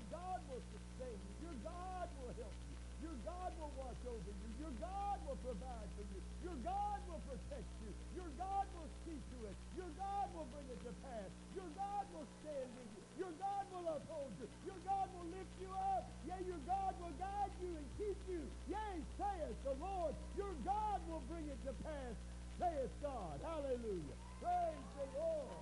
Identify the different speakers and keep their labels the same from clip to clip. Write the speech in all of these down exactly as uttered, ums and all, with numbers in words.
Speaker 1: God will sustain you. Your God will help you. Your God will watch over you. Your God will provide for you. Your God will protect you. Your God will see to it. Your God will bring it to pass. Your God will stand with you. Your God will uphold you. Your God will lift you up. Yea, your God will guide you and keep you. Yea, saith the Lord. Your God will bring it to pass, saith God. Hallelujah. Praise the Lord.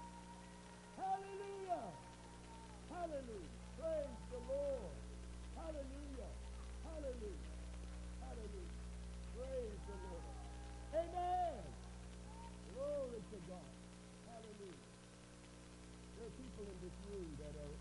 Speaker 1: Hallelujah. Hallelujah. Praise the Lord. Hallelujah. Hallelujah. Hallelujah. Praise the Lord. Amen. Glory to God. Hallelujah. There are people in this room that are,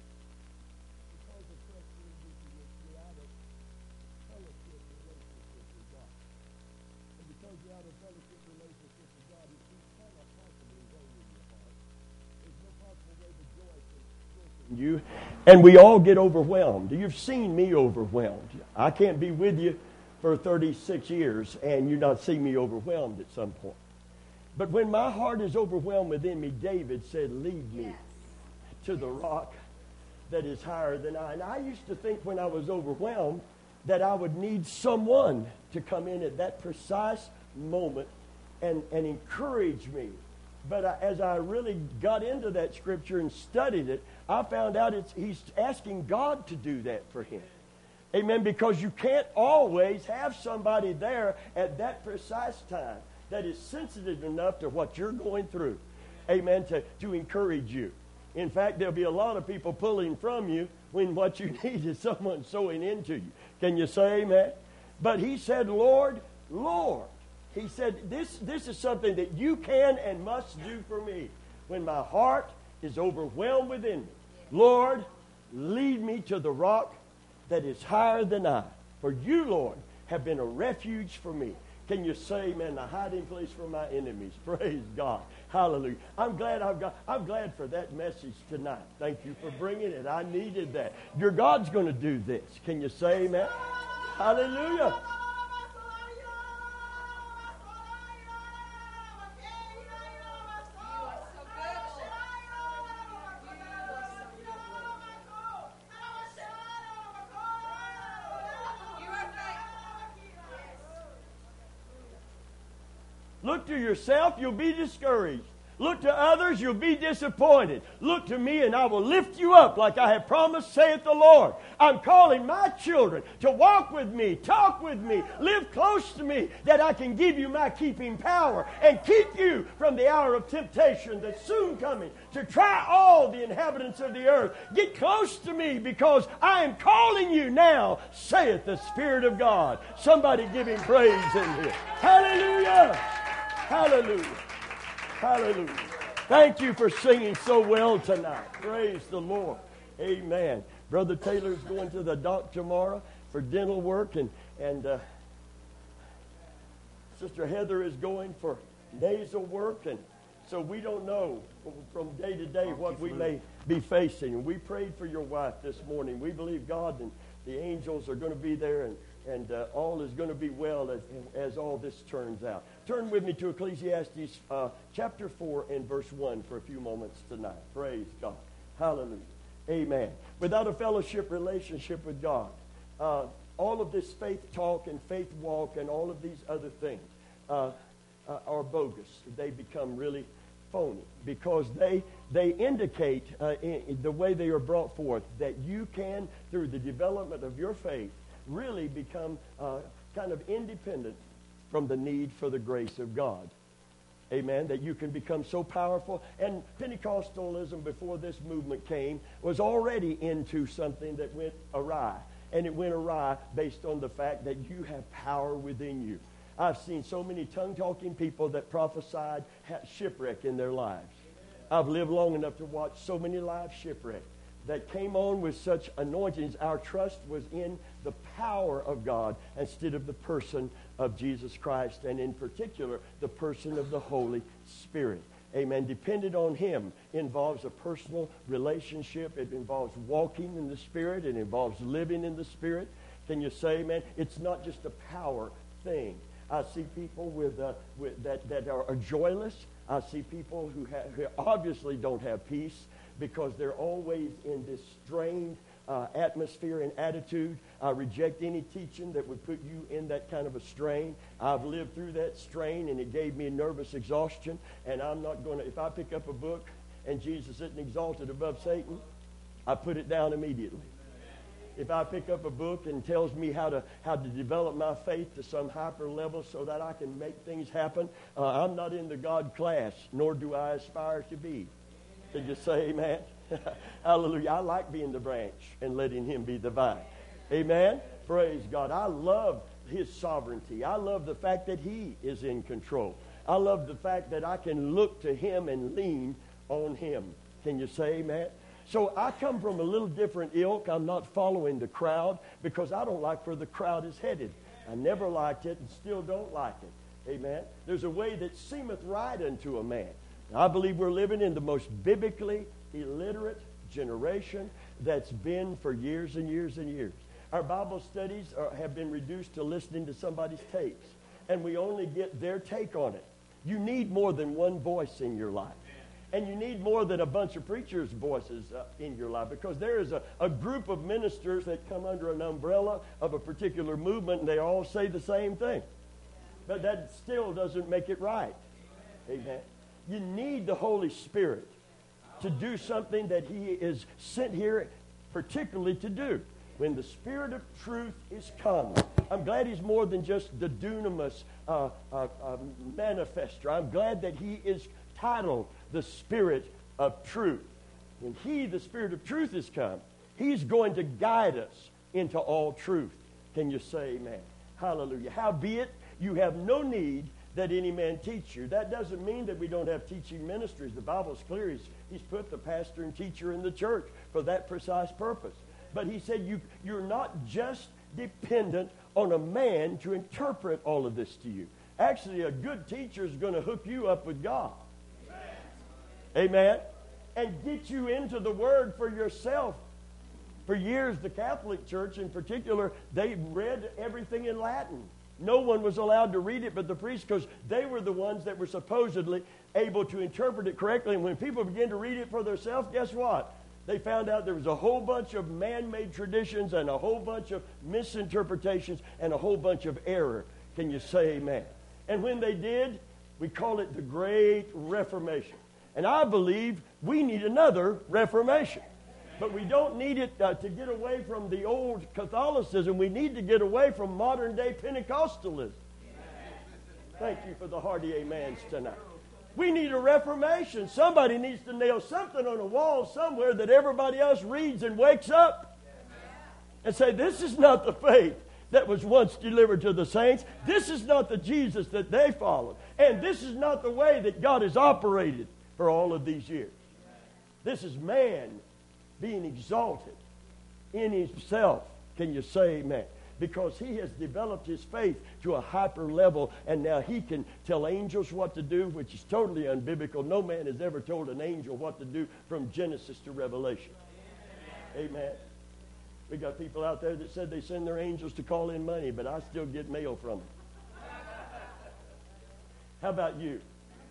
Speaker 1: because of pressure and busyness, you're out of fellowship relationship with God. And because you're out of fellowship relationship with God, you cannot possibly reign in your heart. There's no possible way the joy can strengthen you. And we all get overwhelmed. You've seen me overwhelmed. I can't be with you for thirty-six years and you not see me overwhelmed at some point. But when my heart is overwhelmed within me, David said, lead me yes. to the rock that is higher than I. And I used to think when I was overwhelmed that I would need someone to come in at that precise moment and, and encourage me. But I, as I really got into that scripture and studied it, I found out it's, he's asking God to do that for him. Amen. Because you can't always have somebody there at that precise time that is sensitive enough to what you're going through. Amen. To, to encourage you. In fact, there'll be a lot of people pulling from you when what you need is someone sowing into you. Can you say amen? But he said, Lord, Lord. He said, this, this is something that you can and must do for me when my heart is overwhelmed within me. Lord, lead me to the rock that is higher than I. For you, Lord, have been a refuge for me. Can you say, man, the hiding place for my enemies? Praise God. Hallelujah. I'm glad I've got, I'm glad for that message tonight. Thank you for bringing it. I needed that. Your God's going to do this. Can you say amen? Hallelujah. Look to yourself, you'll be discouraged. Look to others, you'll be disappointed. Look to me, and I will lift you up like I have promised, saith the Lord. I'm calling my children to walk with me, talk with me, live close to me, that I can give you my keeping power and keep you from the hour of temptation that's soon coming to try all the inhabitants of the earth. Get close to me because I am calling you now, saith the Spirit of God. Somebody give him praise in here. Hallelujah. Hallelujah. Hallelujah. Thank you for singing so well tonight. Praise the Lord. Amen. Brother Taylor's going to the doc tomorrow for dental work, and, and uh, Sister Heather is going for nasal work, and so we don't know from day to day what we may be facing. And we prayed for your wife this morning. We believe God and the angels are going to be there, and And uh, all is going to be well as, as all this turns out. Turn with me to Ecclesiastes uh, chapter four and verse one for a few moments tonight. Praise God. Hallelujah. Amen. Without a fellowship relationship with God, uh, all of this faith talk and faith walk and all of these other things uh, uh, are bogus. They become really phony because they they indicate uh, in, in the way they are brought forth that you can, through the development of your faith, really become uh, kind of independent from the need for the grace of God. Amen. That you can become so powerful. And Pentecostalism, before this movement came, was already into something that went awry. And it went awry based on the fact that you have power within you. I've seen so many tongue-talking people that prophesied shipwreck in their lives. I've lived long enough to watch so many lives shipwrecked that came on with such anointings. Our trust was in the power of God instead of the person of Jesus Christ, and in particular, the person of the Holy Spirit. Amen. Dependent on him involves a personal relationship. It involves walking in the Spirit. It involves living in the Spirit. Can you say amen? It's not just a power thing. I see people with, uh, with that, that are, are joyless. I see people who, have, who obviously don't have peace, because they're always in this strained
Speaker 2: uh, atmosphere and attitude. I reject any teaching that would put you in that kind of a strain. I've lived through that strain, and it gave me nervous exhaustion. And I'm not going to, if I pick up a book and Jesus isn't exalted above Satan, I put it down immediately. If I pick up a book and tells me how to how to develop my faith to some hyper level so that I can make things happen, uh, I'm not in the God class, nor do I aspire to be. Can you say amen? Hallelujah. I like being the branch and letting him be the vine. Amen? Praise God. I love his sovereignty. I love the fact that he is in control. I love the fact that I can look to him and lean on him. Can you say amen? So I come from a little different ilk. I'm not following the crowd because I don't like where the crowd is headed. I never liked it and still don't like it. Amen. There's a way that seemeth right unto a man. I believe we're living in the most biblically illiterate generation that's been for years and years and years. Our Bible studies are, have been reduced to listening to somebody's tapes, and we only get their take on it. You need more than one voice in your life. And you need more than a bunch of preachers' voices uh, in your life, because there is a, a group of ministers that come under an umbrella of a particular movement, and they all say the same thing. But that still doesn't make it right. Amen. You need the Holy Spirit to do something that he is sent here particularly to do. When the Spirit of truth is come, I'm glad he's more than just the dunamis uh, uh, uh, manifester. I'm glad that he is titled the Spirit of truth. When he, the Spirit of truth, has come, he's going to guide us into all truth. Can you say amen? Hallelujah. Howbeit, you have no need that any man teach you. That doesn't mean that we don't have teaching ministries. The Bible's clear. He's, he's put the pastor and teacher in the church for that precise purpose. But he said you, you're not just dependent on a man to interpret all of this to you. Actually, a good teacher is going to hook you up with God. Amen. And get you into the Word for yourself. For years, the Catholic Church in particular, they read everything in Latin. No one was allowed to read it but the priests, because they were the ones that were supposedly able to interpret it correctly. And when people began to read it for themselves, guess what? They found out there was a whole bunch of man-made traditions and a whole bunch of misinterpretations and a whole bunch of error. Can you say amen? And when they did, we call it the Great Reformation. And I believe we need another Reformation. But we don't need it uh, to get away from the old Catholicism. We need to get away from modern-day Pentecostalism. Thank you for the hearty amens tonight. We need a reformation. Somebody needs to nail something on a wall somewhere that everybody else reads and wakes up and say, this is not the faith that was once delivered to the saints. This is not the Jesus that they followed. And this is not the way that God has operated for all of these years. This is man being exalted in himself. Can you say amen? Because he has developed his faith to a hyper level, and now he can tell angels what to do, which is totally unbiblical. No man has ever told an angel what to do from Genesis to Revelation. Amen. Amen. We got people out there that said they send their angels to call in money, but I still get mail from them. How about you?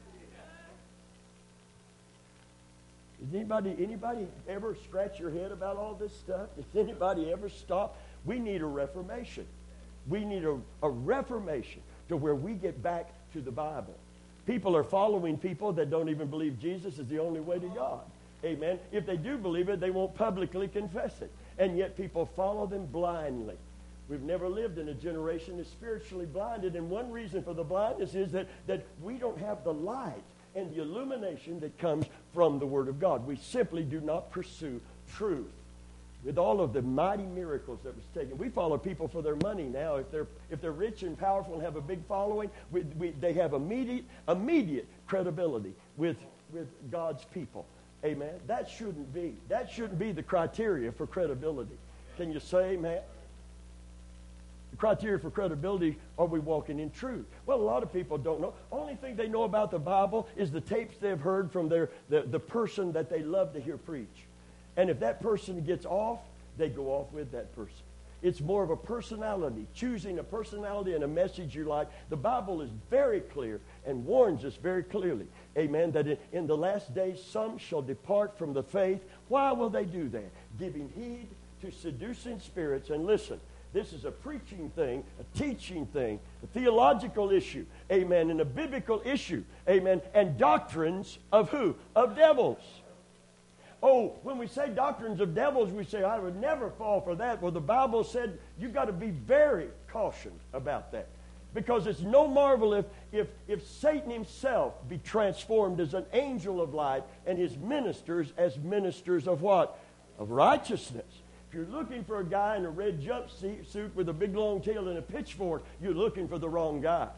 Speaker 2: Does anybody, anybody ever scratch your head about all this stuff? Does anybody ever stop? We need a reformation. We need a, a reformation to where we get back to the Bible. People are following people that don't even believe Jesus is the only way to God. Amen. If they do believe it, they won't publicly confess it. And yet people follow them blindly. We've never lived in a generation that's spiritually blinded. And one reason for the blindness is that, that we don't have the light and the illumination that comes from the Word of God. We simply do not pursue truth. With all of the mighty miracles that was taken, we follow people for their money now. If they're if they're rich and powerful and have a big following, we, we, they have immediate immediate credibility with with God's people. Amen. That shouldn't be. That shouldn't be the criteria for credibility. Can you say amen? The criteria for credibility, are we walking in truth? Well, a lot of people don't know. Only thing they know about the Bible is the tapes they've heard from their the, the person that they love to hear preach. And if that person gets off, they go off with that person. It's more of a personality, choosing a personality and a message you like. The Bible is very clear and warns us very clearly, amen, that in, in the last days some shall depart from the faith. Why will they do that? Giving heed to seducing spirits. And listen, this is a preaching thing, a teaching thing, a theological issue, amen, and a biblical issue, amen, and doctrines of who? Of devils. Oh, when we say doctrines of devils, we say, I would never fall for that. Well, the Bible said you've got to be very cautious about that. Because it's no marvel if, if, if Satan himself be transformed as an angel of light and his ministers as ministers of what? Of righteousness. If you're looking for a guy in a red jumpsuit with a big long tail and a pitchfork, you're looking for the wrong guy.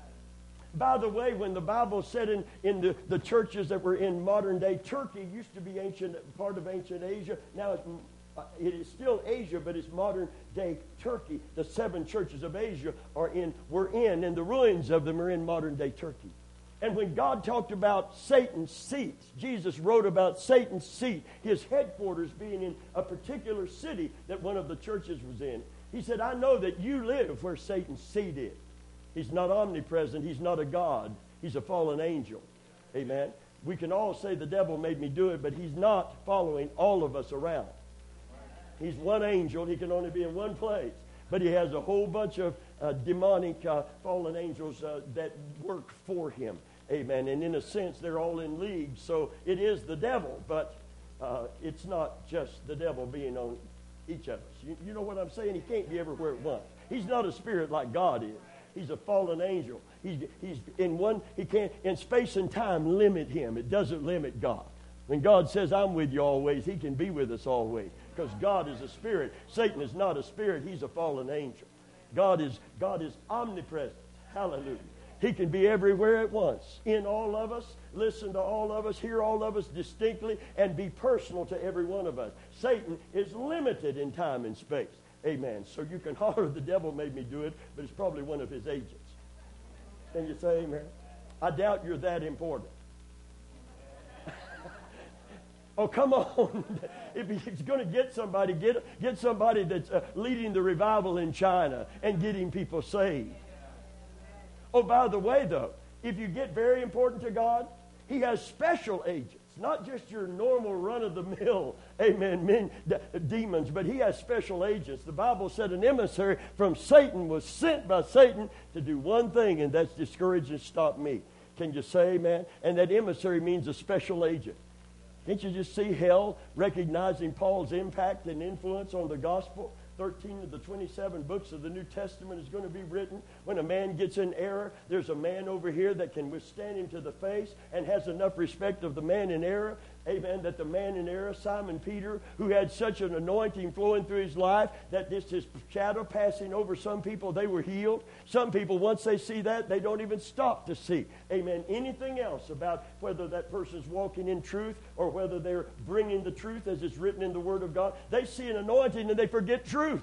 Speaker 2: By the way, when the Bible said in, in the, the churches that were in modern-day Turkey, used to be ancient part of ancient Asia. Now it's, uh, it is still Asia, but it's modern-day Turkey. The seven churches of Asia are in, were in, and the ruins of them are in modern-day Turkey. And when God talked about Satan's seats, Jesus wrote about Satan's seat, his headquarters being in a particular city that one of the churches was in. He said, I know that you live where Satan's seat is. He's not omnipresent. He's not a God. He's a fallen angel. Amen. We can all say the devil made me do it, but he's not following all of us around. He's one angel. He can only be in one place. But he has a whole bunch of uh, demonic uh, fallen angels uh, that work for him. Amen. And in a sense, they're all in league. So it is the devil, but uh, it's not just the devil being on each of us. You, you know what I'm saying? He can't be everywhere at once. He's not a spirit like God is. He's a fallen angel. He's, he's in one, he can't, in space and time, limit him. It doesn't limit God. When God says, I'm with you always, he can be with us always. Because God is a spirit. Satan is not a spirit. He's a fallen angel. God is, God is omnipresent. Hallelujah. He can be everywhere at once. In all of us, listen to all of us, hear all of us distinctly, and be personal to every one of us. Satan is limited in time and space. Amen. So you can holler, the devil made me do it, but it's probably one of his agents. Can you say amen? I doubt you're that important. Oh, come on. If he's going to get somebody, get, get somebody that's uh, leading the revival in China and getting people saved. Oh, by the way, though, if you get very important to God, he has special agents. Not just your normal run-of-the-mill, amen, men, d- demons, but he has special agents. The Bible said an emissary from Satan was sent by Satan to do one thing, and that's discourage and stop me. Can you say amen? And that emissary means a special agent. Can't you just see hell recognizing Paul's impact and influence on the gospel? thirteen of the twenty-seven books of the New Testament is going to be written. When a man gets in error, there's a man over here that can withstand him to the face and has enough respect of the man in error. Amen. That the man in error, Simon Peter, who had such an anointing flowing through his life that this his shadow passing over some people, they were healed. Some people, once they see that, they don't even stop to see. Amen. Anything else about whether that person's walking in truth or whether they're bringing the truth as it's written in the Word of God. They see an anointing and they forget truth.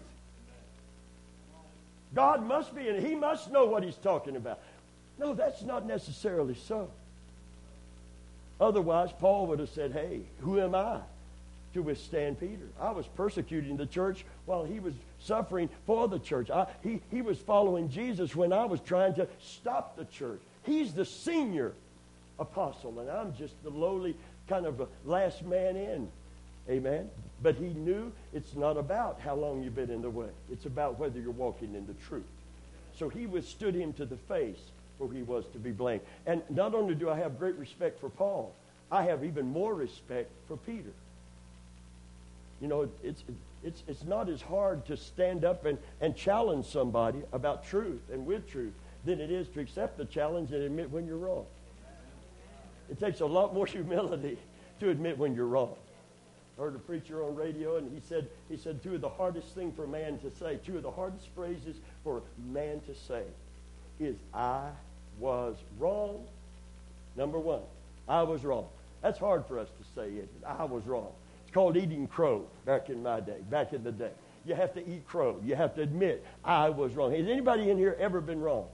Speaker 2: God must be, and he must know what he's talking about. No, that's not necessarily so. Otherwise, Paul would have said, hey, who am I to withstand Peter? I was persecuting the church while he was suffering for the church. I, he, he was following Jesus when I was trying to stop the church. He's the senior apostle, and I'm just the lowly kind of last man in. Amen? But he knew it's not about how long you've been in the way. It's about whether you're walking in the truth. So he withstood him to the face where he was to be blamed. And not only do I have great respect for Paul, I have even more respect for Peter. You know, it's it's it's not as hard to stand up and, and challenge somebody about truth and with truth than it is to accept the challenge and admit when you're wrong. It takes a lot more humility to admit when you're wrong. I heard a preacher on radio, and he said, he said, two of the hardest things for man to say, two of the hardest phrases for man to say is, I was wrong. Number one, I was wrong. That's hard for us to say, isn't it? I was wrong. It's called eating crow back in my day, back in the day. You have to eat crow. You have to admit, I was wrong. Has anybody in here ever been wrong?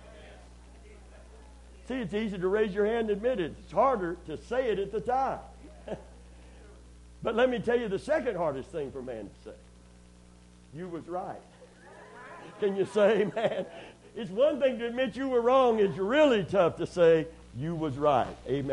Speaker 2: See, it's easy to raise your hand and admit it. It's harder to say it at the time. But let me tell you the second hardest thing for man to say. You was right. Can you say amen? It's one thing to admit you were wrong. It's really tough to say you was right. Amen?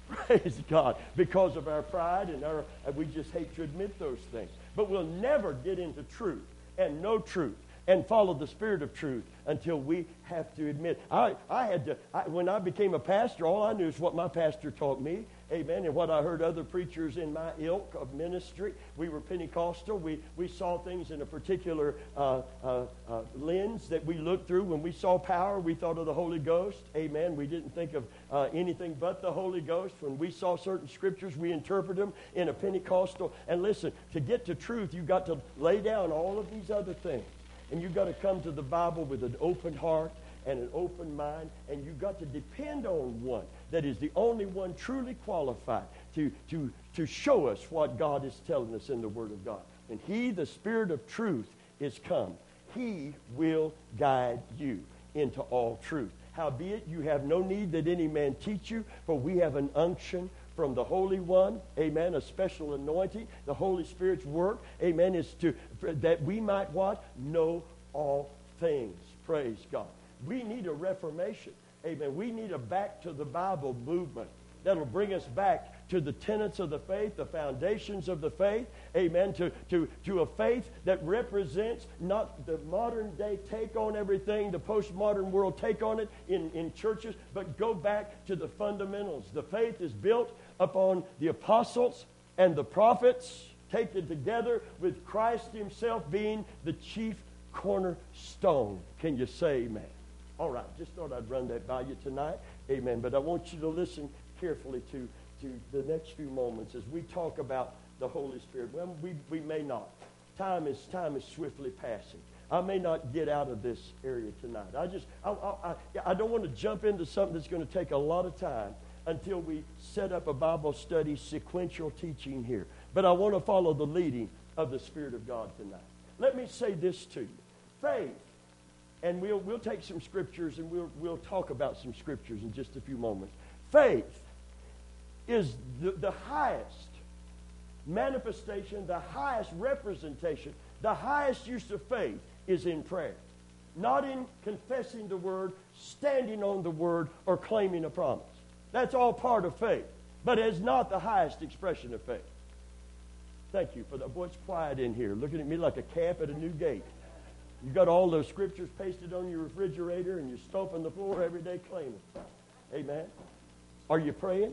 Speaker 2: Praise God. Because of our pride and our, we just hate to admit those things. But we'll never get into truth and know truth and follow the Spirit of truth until we have to admit. I, I had to, I, when I became a pastor, all I knew is what my pastor taught me. Amen. And what I heard other preachers in my ilk of ministry. We were Pentecostal. We, we saw things in a particular uh, uh, uh, lens that we looked through. When we saw power, we thought of the Holy Ghost. Amen. We didn't think of uh, anything but the Holy Ghost. When we saw certain scriptures, we interpreted them in a Pentecostal. And listen, to get to truth, you've got to lay down all of these other things. And you've got to come to the Bible with an open heart and an open mind, and you've got to depend on one that is the only one truly qualified to, to, to show us what God is telling us in the Word of God. And He, the Spirit of truth, is come. He will guide you into all truth. Howbeit, you have no need that any man teach you, for we have an unction from the Holy One, amen, a special anointing. The Holy Spirit's work, amen, is to, that we might what? Know all things. Praise God. We need a reformation, amen. We need a back to the Bible movement that'll bring us back to the tenets of the faith, the foundations of the faith, amen, to, to, to a faith that represents not the modern day take on everything, the postmodern world take on it in, in churches, but go back to the fundamentals. The faith is built upon the apostles and the prophets, taken together with Christ Himself being the chief cornerstone. Can you say amen? All right, just thought I'd run that by you tonight. Amen. But I want you to listen carefully to, to the next few moments as we talk about the Holy Spirit. Well, we, we may not. Time is, time is swiftly passing. I may not get out of this area tonight. I just, I, I, I, I don't want to jump into something that's going to take a lot of time until we set up a Bible study sequential teaching here. But I want to follow the leading of the Spirit of God tonight. Let me say this to you. Faith, and we'll, we'll take some scriptures and we'll, we'll talk about some scriptures in just a few moments. Faith is the, the highest manifestation, the highest representation, the highest use of faith is in prayer. Not in confessing the Word, standing on the Word, or claiming a promise. That's all part of faith, but it's not the highest expression of faith. Thank you for that. Boy, it's quiet in here, looking at me like a calf at a new gate. You got all those scriptures pasted on your refrigerator, and you're stomping the floor every day claiming. Amen. Are you praying?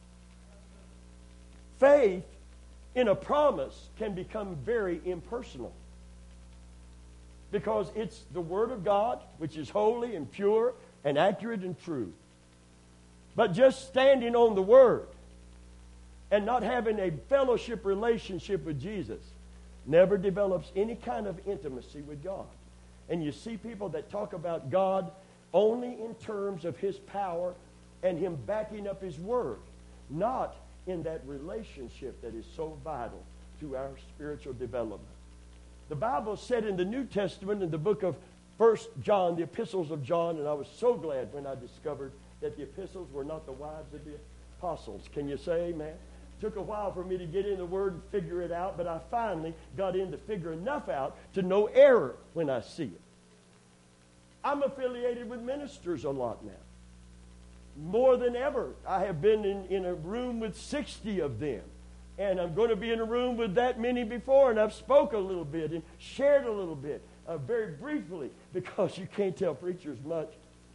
Speaker 2: Faith in a promise can become very impersonal because it's the Word of God, which is holy and pure and accurate and true. But just standing on the Word and not having a fellowship relationship with Jesus never develops any kind of intimacy with God. And you see people that talk about God only in terms of His power and Him backing up His Word, not in that relationship that is so vital to our spiritual development. The Bible said in the New Testament, in the book of First John, the epistles of John, and I was so glad when I discovered that the epistles were not the wives of the apostles. Can you say amen? Took a while for me to get in the Word and figure it out, but I finally got in to figure enough out to know error when I see it. I'm affiliated with ministers a lot now. More than ever. I have been in, in a room with sixty of them. And I'm going to be in a room with that many before, and I've spoke a little bit and shared a little bit, uh, very briefly, because you can't tell preachers much.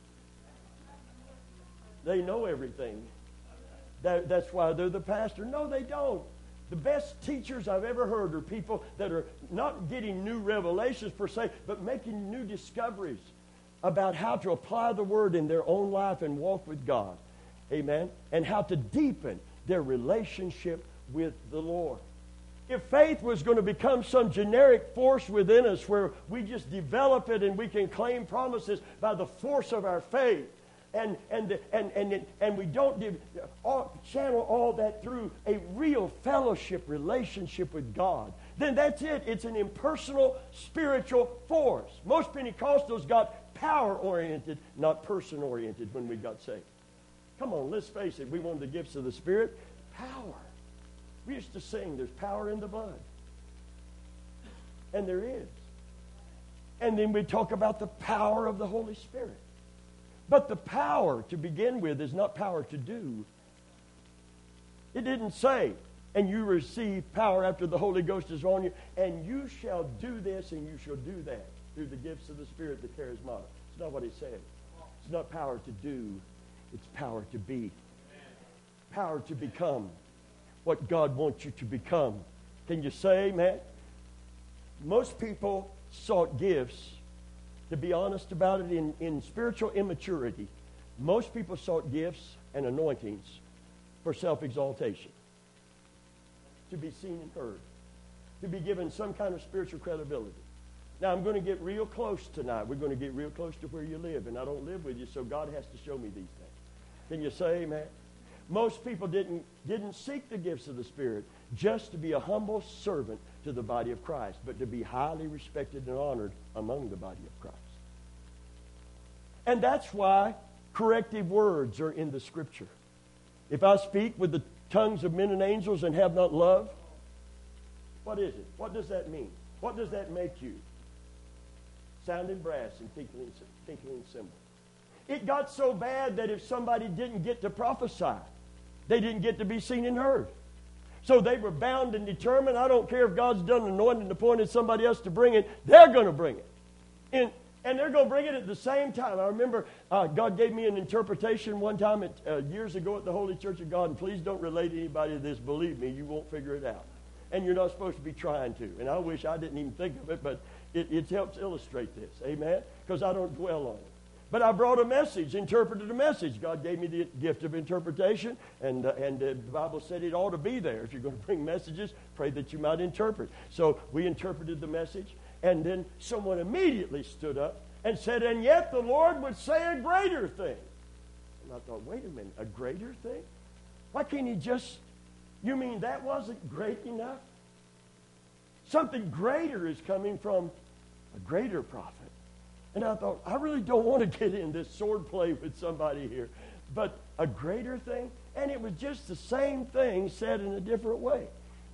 Speaker 2: They know everything. That, that's why they're the pastor. No, they don't. The best teachers I've ever heard are people that are not getting new revelations per se, but making new discoveries about how to apply the Word in their own life and walk with God. Amen? And how to deepen their relationship with the Lord. If faith was going to become some generic force within us where we just develop it and we can claim promises by the force of our faith, and and and and, and we don't give, all, channel all that through a real fellowship relationship with God, then that's it. It's an impersonal spiritual force. Most Pentecostals got power-oriented, not person-oriented when we got saved. Come on, let's face it. We wanted the gifts of the Spirit. Power. We used to sing, there's power in the blood. And there is. And then we talk about the power of the Holy Spirit. But the power to begin with is not power to do. It didn't say, and you receive power after the Holy Ghost is on you, and you shall do this and you shall do that through the gifts of the Spirit, the charismata. It's not what it said. It's not power to do. It's power to be. Power to become what God wants you to become. Can you say amen? Most people sought gifts, to be honest about it, in, in spiritual immaturity. Most people sought gifts and anointings for self-exaltation, to be seen and heard, to be given some kind of spiritual credibility. Now, I'm going to get real close tonight. We're going to get real close to where you live, and I don't live with you, so God has to show me these things. Can you say amen? Most people didn't, didn't seek the gifts of the Spirit just to be a humble servant to the body of Christ, but to be highly respected and honored among the body of Christ. And that's why corrective words are in the Scripture. If I speak with the tongues of men and angels and have not love, what is it? What does that mean? What does that make you? Sounding brass and tinkling, tinkling cymbal. It got so bad that if somebody didn't get to prophesy, they didn't get to be seen and heard. So they were bound and determined. I don't care if God's done anointed and appointed somebody else to bring it. They're going to bring it. And, and they're going to bring it at the same time. I remember uh, God gave me an interpretation one time at, uh, years ago at the Holy Church of God. And please don't relate anybody to this. Believe me, you won't figure it out. And you're not supposed to be trying to. And I wish I didn't even think of it, but it, it helps illustrate this. Amen? Because I don't dwell on it. But I brought a message, interpreted a message. God gave me the gift of interpretation, and, uh, and uh, the Bible said it ought to be there. If you're going to bring messages, pray that you might interpret. So we interpreted the message, and then someone immediately stood up and said, and yet the Lord would say a greater thing. And I thought, wait a minute, a greater thing? Why can't he just, you mean that wasn't great enough? Something greater is coming from a greater prophet. And I thought, I really don't want to get in this sword play with somebody here. But a greater thing? And it was just the same thing said in a different way.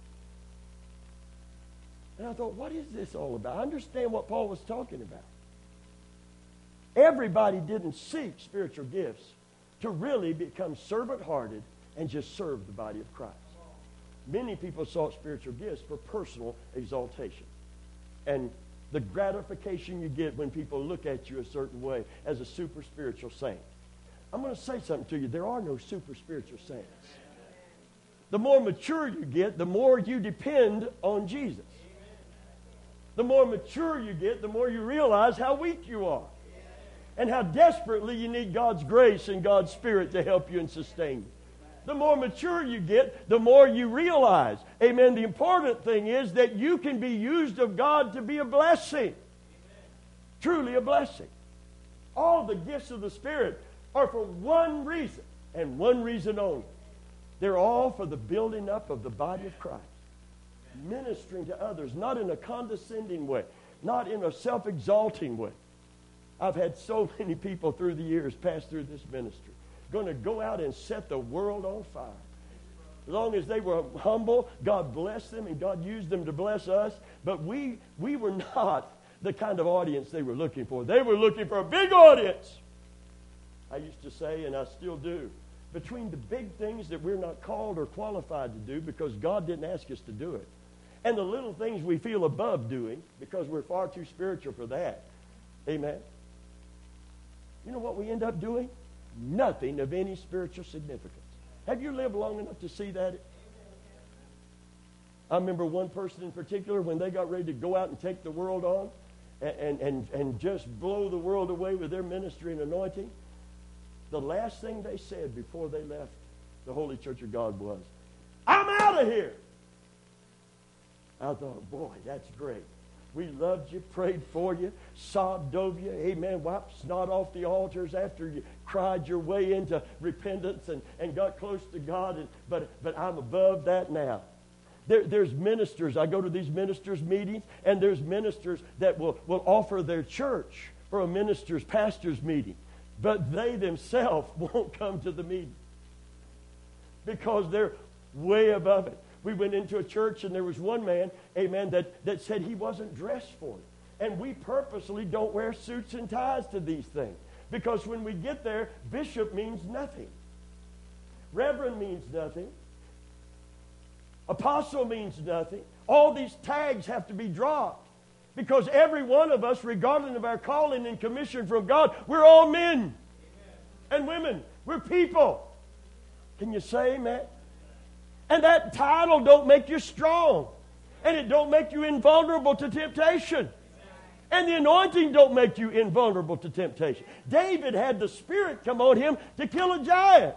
Speaker 2: And I thought, what is this all about? I understand what Paul was talking about. Everybody didn't seek spiritual gifts to really become servant-hearted and just serve the body of Christ. Many people sought spiritual gifts for personal exaltation. And the gratification you get when people look at you a certain way as a super spiritual saint. I'm going to say something to you. There are no super spiritual saints. The more mature you get, the more you depend on Jesus. The more mature you get, the more you realize how weak you are. And how desperately you need God's grace and God's Spirit to help you and sustain you. The more mature you get, the more you realize. Amen. The important thing is that you can be used of God to be a blessing. Amen. Truly a blessing. All the gifts of the Spirit are for one reason, and one reason only. They're all for the building up of the body of Christ. Amen. Ministering to others, not in a condescending way, not in a self-exalting way. I've had so many people through the years pass through this ministry, going to go out and set the world on fire. As long as they were humble, God blessed them and God used them to bless us. But we, we were not the kind of audience they were looking for. They were looking for a big audience. I used to say, and I still do, between the big things that we're not called or qualified to do because God didn't ask us to do it, and the little things we feel above doing because we're far too spiritual for that. Amen. You know what we end up doing? Nothing of any spiritual significance. Have you lived long enough to see that? I remember one person in particular when they got ready to go out and take the world on and, and, and just blow the world away with their ministry and anointing. The last thing they said before they left the Holy Church of God was, I'm out of here. I thought, boy, that's great. We loved you, prayed for you, sobbed over you, amen, wiped snot off the altars after you cried your way into repentance and, and got close to God. And, but, but I'm above that now. There, there's ministers. I go to these ministers' meetings, and there's ministers that will, will offer their church for a minister's, pastor's meeting. But they themselves won't come to the meeting because they're way above it. We went into a church and there was one man, amen, that, that said he wasn't dressed for it. And we purposely don't wear suits and ties to these things. Because when we get there, bishop means nothing. Reverend means nothing. Apostle means nothing. All these tags have to be dropped. Because every one of us, regardless of our calling and commission from God, we're all men. Amen. And women. We're people. Can you say amen? And that title don't make you strong. And it don't make you invulnerable to temptation. And the anointing don't make you invulnerable to temptation. David had the Spirit come on him to kill a giant.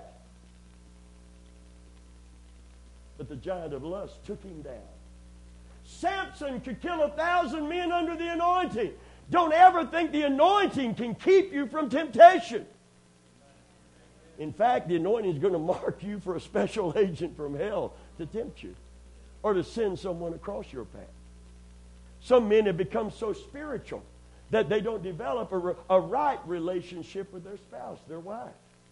Speaker 2: But the giant of lust took him down. Samson could kill a thousand men under the anointing. Don't ever think the anointing can keep you from temptation. In fact, the anointing is going to mark you for a special agent from hell to tempt you or to send someone across your path. Some men have become so spiritual that they don't develop a, a right relationship with their spouse, their wife.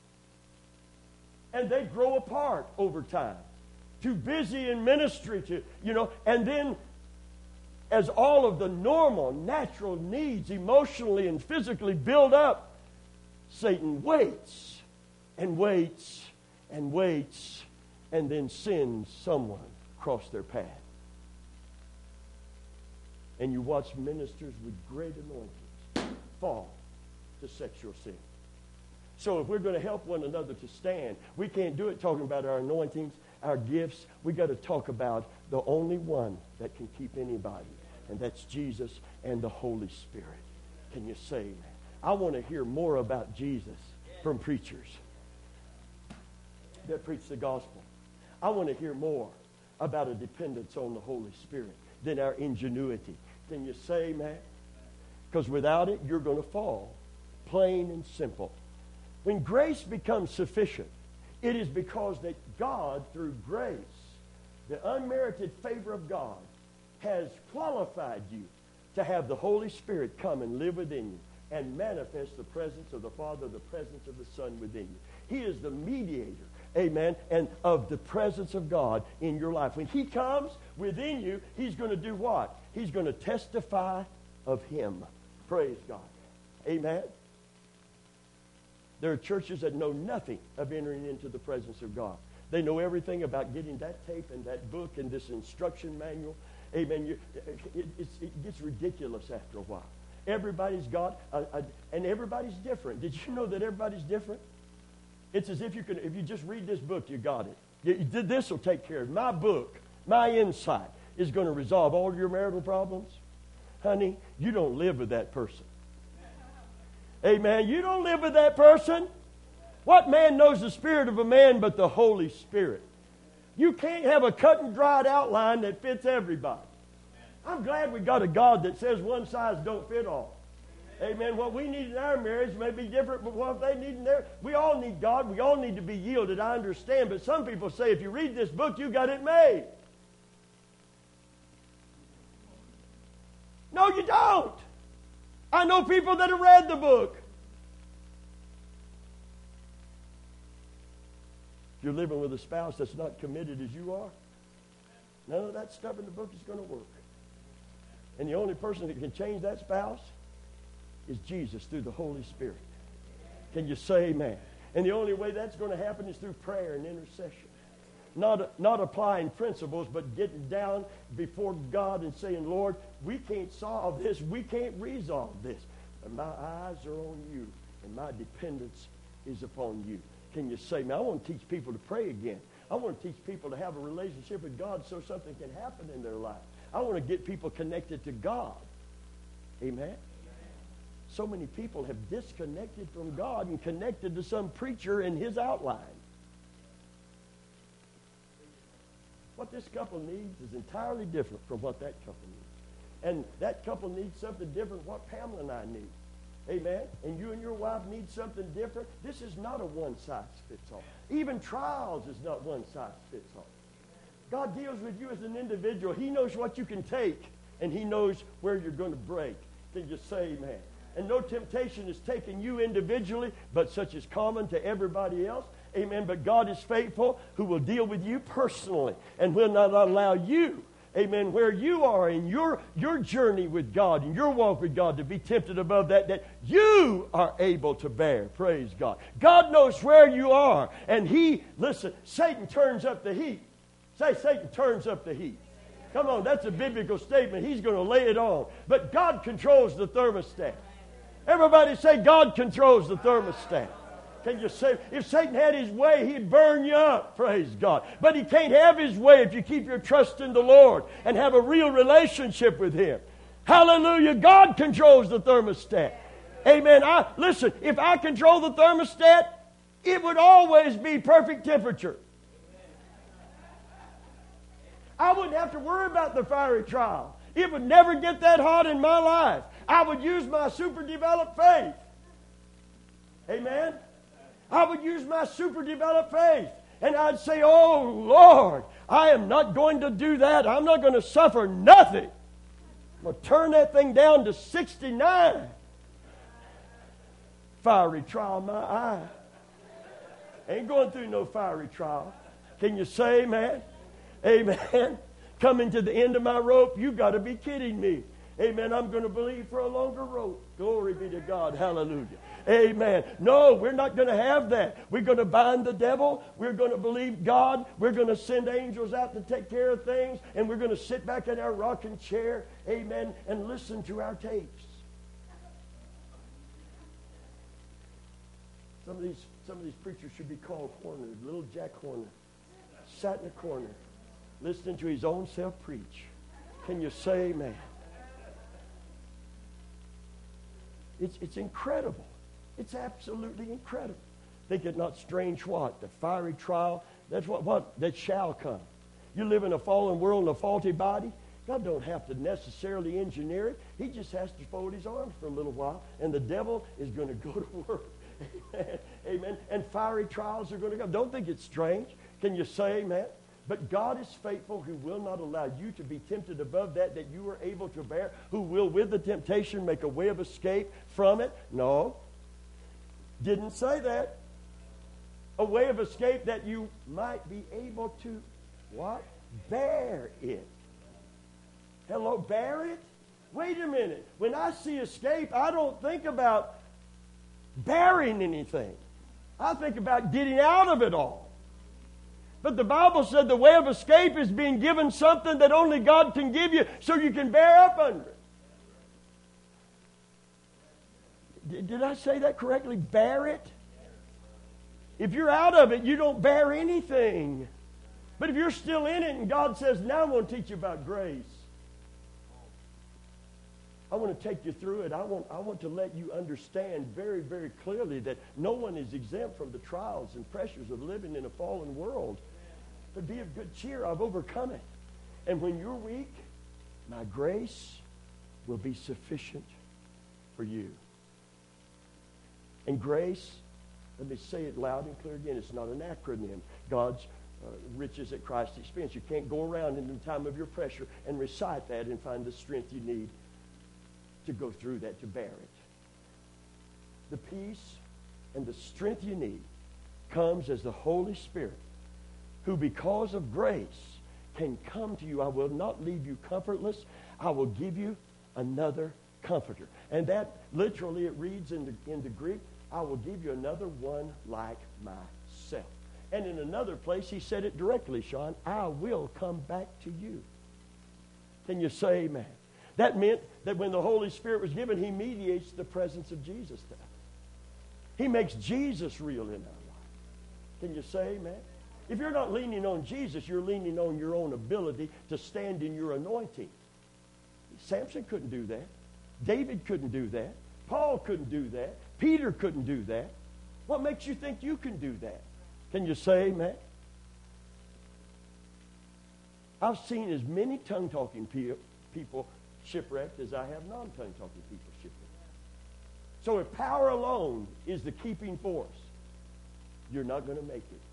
Speaker 2: And they grow apart over time. Too busy in ministry to, you know, and then as all of the normal, natural needs emotionally and physically build up, Satan waits and waits and waits and then sends someone across their path. And you watch ministers with great anointings fall to sexual sin. So if we're going to help one another to stand, we can't do it talking about our anointings, our gifts. We got to talk about the only one that can keep anybody, and that's Jesus and the Holy Spirit. Can you say that? I want to hear more about Jesus from preachers that preach the gospel. I want to hear more about a dependence on the Holy Spirit than our ingenuity. Can you say, man? Because without it, you're going to fall. Plain and simple. When grace becomes sufficient, it is because that God, through grace, the unmerited favor of God, has qualified you to have the Holy Spirit come and live within you and manifest the presence of the Father, the presence of the Son within you. He is the mediator, amen, and of the presence of God in your life. When He comes within you, He's going to do what? He's going to testify of Him. Praise God. Amen. There are churches that know nothing of entering into the presence of God. They know everything about getting that tape and that book and this instruction manual. Amen. You, it, it's, it gets ridiculous after a while. Everybody's got, a, a, and everybody's different. Did you know that everybody's different? It's as if you can, if you just read this book, you got it. You, this will take care of it. My book, my insight is going to resolve all your marital problems. Honey, you don't live with that person. Amen. You don't live with that person. What man knows the spirit of a man but the Holy Spirit? You can't have a cut and dried outline that fits everybody. I'm glad we got a God that says one size don't fit all. Amen. What we need in our marriage may be different, but what they need in their... We all need God. We all need to be yielded. I understand. But some people say, if you read this book, you got it made. No, you don't. I know people that have read the book. If you're living with a spouse that's not committed as you are, none of that stuff in the book is going to work. And the only person that can change that spouse is Jesus through the Holy Spirit. Can you say amen? And the only way that's going to happen is through prayer and intercession. Not, not applying principles, but getting down before God and saying, Lord, we can't solve this. We can't resolve this. But my eyes are on you, and my dependence is upon you. Can you say, man, I want to teach people to pray again. I want to teach people to have a relationship with God so something can happen in their life. I want to get people connected to God. Amen? So many people have disconnected from God and connected to some preacher and his outline. What this couple needs is entirely different from what that couple needs. And that couple needs something different from what Pamela and I need. Amen? And you and your wife need something different. This is not a one-size-fits-all. Even trials is not one-size-fits-all. God deals with you as an individual. He knows what you can take, and He knows where you're going to break. Can you say amen? And no temptation is taking you individually, but such is common to everybody else. Amen. But God is faithful, who will deal with you personally and will not allow you, amen, where you are in your, your journey with God and your walk with God to be tempted above that that you are able to bear. Praise God. God knows where you are. And He, listen, Satan turns up the heat. Say, Satan turns up the heat. Come on, that's a biblical statement. He's going to lay it on. But God controls the thermostat. Everybody say, God controls the thermostat. Can you say, if Satan had his way, he'd burn you up. Praise God. But he can't have his way if you keep your trust in the Lord and have a real relationship with him. Hallelujah. God controls the thermostat. Amen. I, listen, if I control the thermostat, it would always be perfect temperature. I wouldn't have to worry about the fiery trial. It would never get that hot in my life. I would use my super developed faith. Amen. I would use my super developed faith. And I'd say, oh, Lord, I am not going to do that. I'm not going to suffer nothing. I'm going to turn that thing down to sixty-nine. Fiery trial in my eye. Ain't going through no fiery trial. Can you say amen? Amen. Coming to the end of my rope, you got to be kidding me. Amen. I'm going to believe for a longer rope. Glory be to God. Hallelujah. Amen. No, we're not going to have that. We're going to bind the devil. We're going to believe God. We're going to send angels out to take care of things. And we're going to sit back in our rocking chair. Amen. And listen to our tapes. Some of these, some of these preachers should be called Horner. Little Jack Horner. Sat in a corner, listening to his own self preach. Can you say amen? It's, it's incredible. It's absolutely incredible. Think it not strange what? The fiery trial, that's what, what? That shall come. You live in a fallen world in a faulty body. God don't have to necessarily engineer it. He just has to fold his arms for a little while, and the devil is going to go to work. Amen. Amen. And fiery trials are going to come. Don't think it's strange. Can you say amen? But God is faithful, who will not allow you to be tempted above that that you are able to bear, who will with the temptation make a way of escape from it. No. Didn't say that. A way of escape that you might be able to, what? Bear it. Hello, bear it? Wait a minute. When I see escape, I don't think about bearing anything. I think about getting out of it all. But the Bible said the way of escape is being given something that only God can give you so you can bear up under it. Did, did I say that correctly? Bear it? If you're out of it, you don't bear anything. But if you're still in it and God says, now I'm going to teach you about grace. I want to take you through it. I want, I want to let you understand very, very clearly that no one is exempt from the trials and pressures of living in a fallen world. But be of good cheer. I've overcome it. And when you're weak, my grace will be sufficient for you. And grace, let me say it loud and clear again, it's not an acronym. God's uh, riches at Christ's expense. You can't go around in the time of your pressure and recite that and find the strength you need to go through that, to bear it. The peace and the strength you need comes as the Holy Spirit, who because of grace can come to you. I will not leave you comfortless. I will give you another comforter. And that literally it reads in the, in the Greek, I will give you another one like myself. And in another place he said it directly, Sean, I will come back to you. Can you say amen? That meant that when the Holy Spirit was given, he mediates the presence of Jesus to us. He makes Jesus real in our life. Can you say amen? If you're not leaning on Jesus, you're leaning on your own ability to stand in your anointing. Samson couldn't do that. David couldn't do that. Paul couldn't do that. Peter couldn't do that. What makes you think you can do that? Can you say amen? I've seen as many tongue-talking pe- people shipwrecked as I have non-tongue-talking people shipwrecked. So if power alone is the keeping force, you're not going to make it.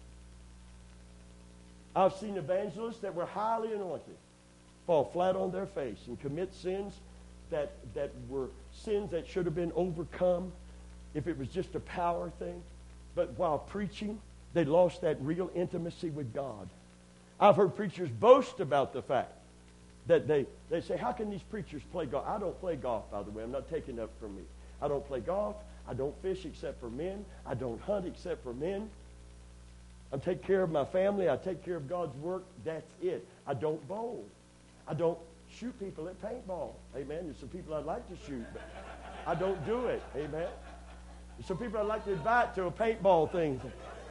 Speaker 2: I've seen evangelists that were highly anointed fall flat on their face and commit sins that, that were sins that should have been overcome if it was just a power thing. But while preaching, they lost that real intimacy with God. I've heard preachers boast about the fact that they, they say, how can these preachers play golf? I don't play golf, by the way. I'm not taking up from me. I don't play golf. I don't fish except for men. I don't hunt except for men. I take care of my family. I take care of God's work. That's it. I don't bowl. I don't shoot people at paintball. Amen. There's some people I'd like to shoot, but I don't do it. Amen. There's some people I'd like to invite to a paintball thing.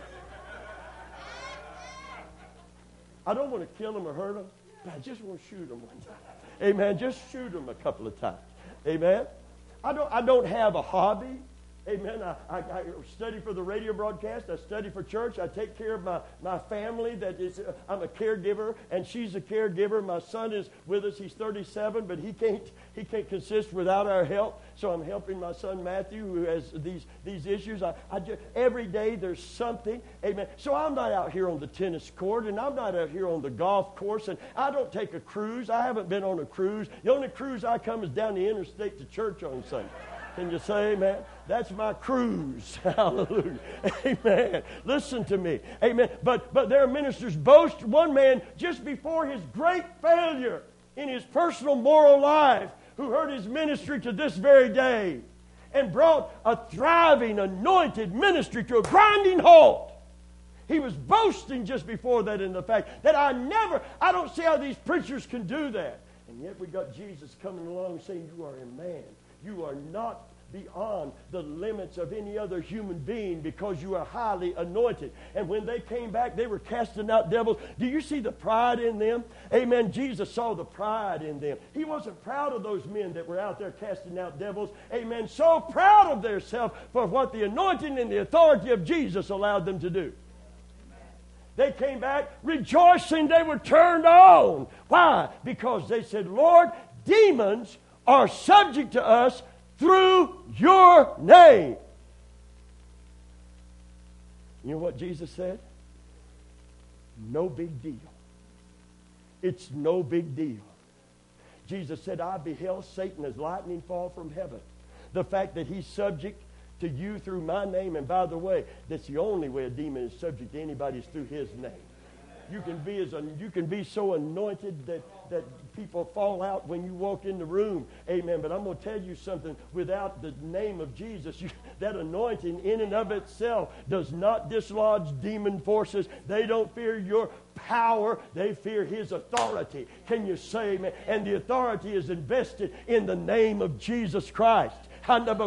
Speaker 2: I don't want to kill them or hurt them, but I just want to shoot them one time. Amen. Just shoot them a couple of times. Amen. I don't, I don't have a hobby. Amen. I, I, I study for the radio broadcast. I study for church. I take care of my, my family. That is, uh, I'm a caregiver, and she's a caregiver. My son is with us. He's thirty-seven, but he can't he can't consist without our help. So I'm helping my son Matthew, who has these these issues. I, I just, every day there's something. Amen. So I'm not out here on the tennis court, and I'm not out here on the golf course, and I don't take a cruise. I haven't been on a cruise. The only cruise I come is down the interstate to church on Sunday. Can you say amen? That's my cruise. Hallelujah. Amen. Listen to me. Amen. But but there are ministers boast. One man, just before his great failure in his personal moral life, who heard his ministry to this very day and brought a thriving, anointed ministry to a grinding halt. He was boasting just before that in the fact that I never, I don't see how these preachers can do that. And yet we got Jesus coming along saying, you are a man. You are not beyond the limits of any other human being because you are highly anointed. And when they came back, they were casting out devils. Do you see the pride in them? Amen. Jesus saw the pride in them. He wasn't proud of those men that were out there casting out devils. Amen. So proud of themselves for what the anointing and the authority of Jesus allowed them to do. They came back rejoicing. They were turned on. Why? Because they said, Lord, demons are subject to us through your name. You know what Jesus said? No big deal. It's no big deal. Jesus said, I beheld Satan as lightning fall from heaven. The fact that he's subject to you through my name, and by the way, that's the only way a demon is subject to anybody is through his name. You can be as a, you can be so anointed that, that people fall out when you walk in the room. Amen. But I'm going to tell you something. Without the name of Jesus, you, that anointing in and of itself does not dislodge demon forces. They don't fear your power. They fear his authority. Can you say amen? And the authority is invested in the name of Jesus Christ. Amen.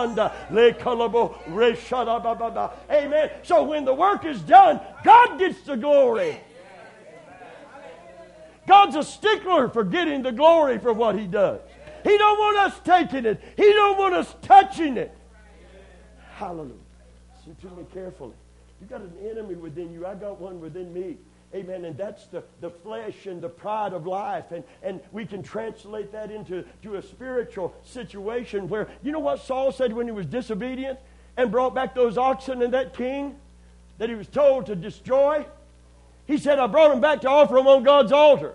Speaker 2: So when the work is done, God gets the glory. God's a stickler for getting the glory for what he does. He don't want us taking it. He don't want us touching it. Hallelujah. Listen to me carefully. You got an enemy within you. I got one within me. Amen. And that's the, the flesh and the pride of life. And, and we can translate that into to a spiritual situation where, you know what Saul said when he was disobedient and brought back those oxen and that king that he was told to destroy? He said, I brought them back to offer them on God's altar.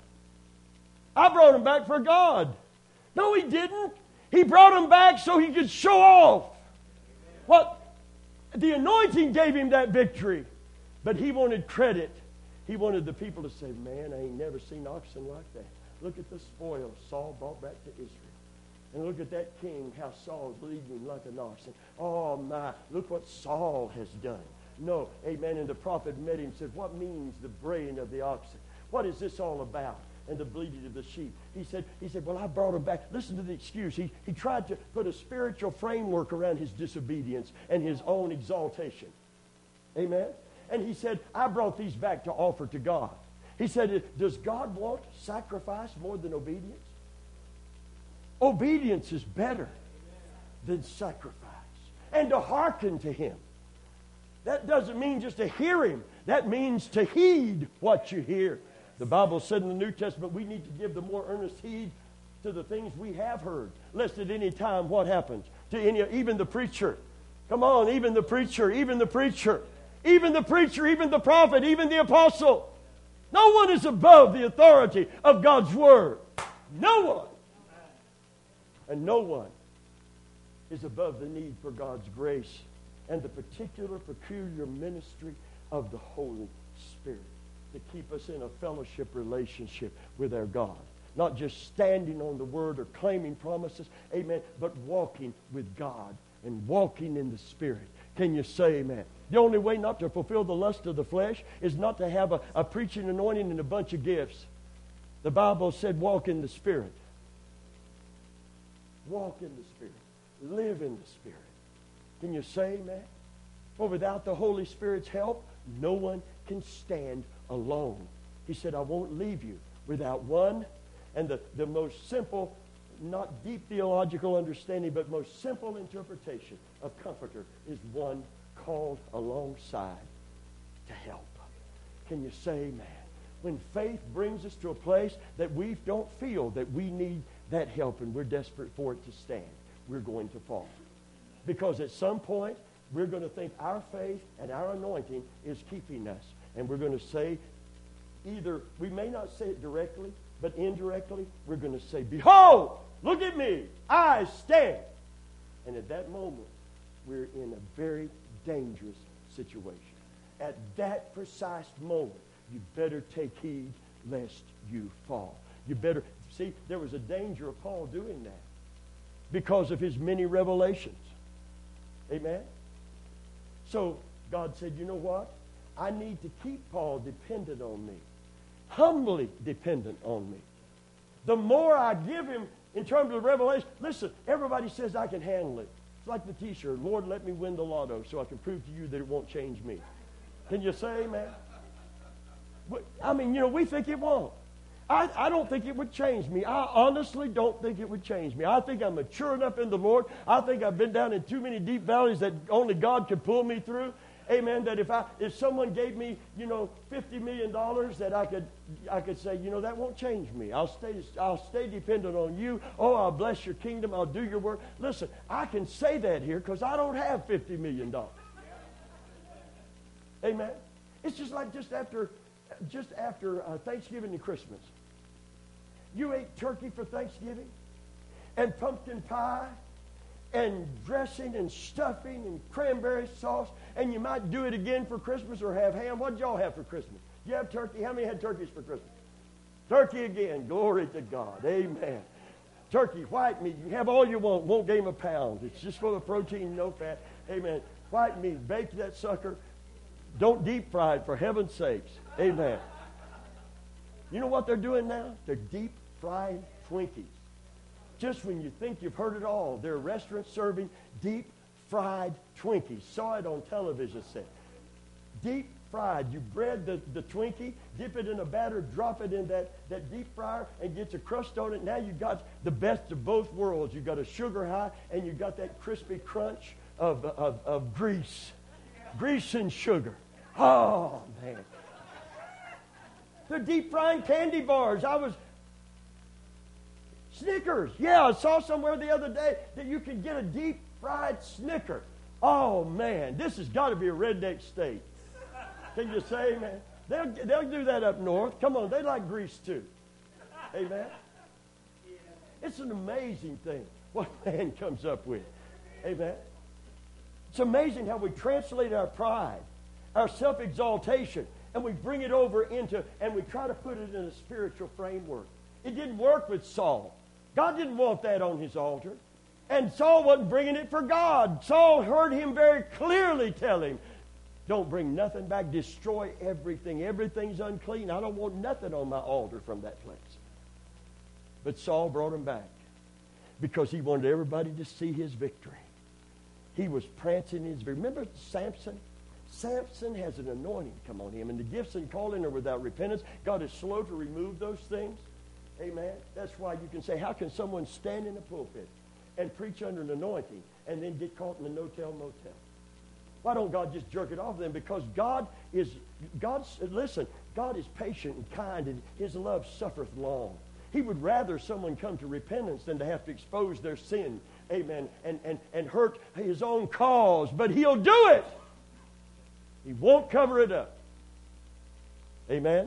Speaker 2: I brought them back for God. No, he didn't. He brought them back so he could show off. What? The anointing gave him that victory. But he wanted credit. He wanted the people to say, man, I ain't never seen oxen like that. Look at the spoils Saul brought back to Israel. And look at that king, how Saul's leading him like an oxen. Oh, my, look what Saul has done. No, amen. And the prophet met him and said, what means the braying of the oxen? What is this all about? And the bleating of the sheep. He said, he said, well, I brought him back. Listen to the excuse. He, he tried to put a spiritual framework around his disobedience and his own exaltation. Amen. And he said, I brought these back to offer to God. He said, does God want sacrifice more than obedience? Obedience is better than sacrifice. And to hearken to him. That doesn't mean just to hear him. That means to heed what you hear. The Bible said in the New Testament we need to give the more earnest heed to the things we have heard. Lest at any time what happens? To any, even the preacher. Come on, even the preacher, even the preacher. Even the preacher, even the prophet, even the apostle. No one is above the authority of God's word. No one. And no one is above the need for God's grace and the particular, peculiar ministry of the Holy Spirit to keep us in a fellowship relationship with our God. Not just standing on the word or claiming promises, amen, but walking with God and walking in the Spirit. Can you say amen? The only way not to fulfill the lust of the flesh is not to have a, a preaching anointing and a bunch of gifts. The Bible said walk in the Spirit. Walk in the Spirit. Live in the Spirit. Can you say amen? For without the Holy Spirit's help, no one can stand alone. He said, I won't leave you without one. And the, the most simple, not deep theological understanding, but most simple interpretation of comforter is one called alongside to help. Can you say amen? When faith brings us to a place that we don't feel that we need that help and we're desperate for it to stand, we're going to fall. Because at some point, we're going to think our faith and our anointing is keeping us. And we're going to say, either, we may not say it directly, but indirectly, we're going to say, behold, look at me, I stand. And at that moment, we're in a very dangerous situation. At that precise moment, you better take heed lest you fall. You better, see, there was a danger of Paul doing that because of his many revelations. Amen? So God said, you know what? I need to keep Paul dependent on me. Humbly dependent on me. The more I give him in terms of revelation, listen, everybody says I can handle it. It's like the t-shirt, Lord, let me win the lotto so I can prove to you that it won't change me. Can you say amen? I mean, you know, we think it won't. I, I don't think it would change me. I honestly don't think it would change me. I think I'm mature enough in the Lord. I think I've been down in too many deep valleys that only God could pull me through. Amen. That if I if someone gave me, you know, fifty million dollars, that I could I could say, you know, that won't change me. I'll stay I'll stay dependent on you. Oh, I'll bless your kingdom. I'll do your work. Listen, I can say that here because I don't have fifty million dollars. Amen. It's just like just after just after uh, Thanksgiving and Christmas. You ate turkey for Thanksgiving and pumpkin pie and dressing and stuffing and cranberry sauce, and you might do it again for Christmas or have ham. What did y'all have for Christmas? You have turkey? How many had turkeys for Christmas? Turkey again. Glory to God. Amen. Turkey, white meat. You can have all you want. Won't gain a pound. It's just full of protein, no fat. Amen. White meat. Bake that sucker. Don't deep fry it, for heaven's sakes. Amen. You know what they're doing now? They're deep frying Twinkies. Just when you think you've heard it all, there are restaurants serving deep fried Twinkies. Saw it on television set. Deep fried. You bread the, the Twinkie, dip it in a batter, drop it in that, that deep fryer, and get your crust on it. Now you've got the best of both worlds. You've got a sugar high, and you've got that crispy crunch of, of, of grease. Grease and sugar. Oh, man. They're deep frying candy bars. I was... Snickers. Yeah, I saw somewhere the other day that you can get a deep fried Snicker. Oh, man, this has got to be a redneck state. Can you say, man? They'll, they'll do that up north. Come on, they like grease too. Amen? It's an amazing thing what man comes up with. Amen? It's amazing how we translate our pride, our self-exaltation, and we bring it over into, and we try to put it in a spiritual framework. It didn't work with Saul. God didn't want that on his altar. And Saul wasn't bringing it for God. Saul heard him very clearly tell him, don't bring nothing back. Destroy everything. Everything's unclean. I don't want nothing on my altar from that place. But Saul brought him back because he wanted everybody to see his victory. He was prancing his victory. Remember Samson? Samson has an anointing come on him, and the gifts and calling are without repentance. God is slow to remove those things. Amen. That's why you can say, how can someone stand in the pulpit and preach under an anointing and then get caught in a no-tell motel? Why don't God just jerk it off then? Because God is, God's, listen, God is patient and kind, and his love suffereth long. He would rather someone come to repentance than to have to expose their sin, amen, and, and, and hurt his own cause. But he'll do it. He won't cover it up. Amen.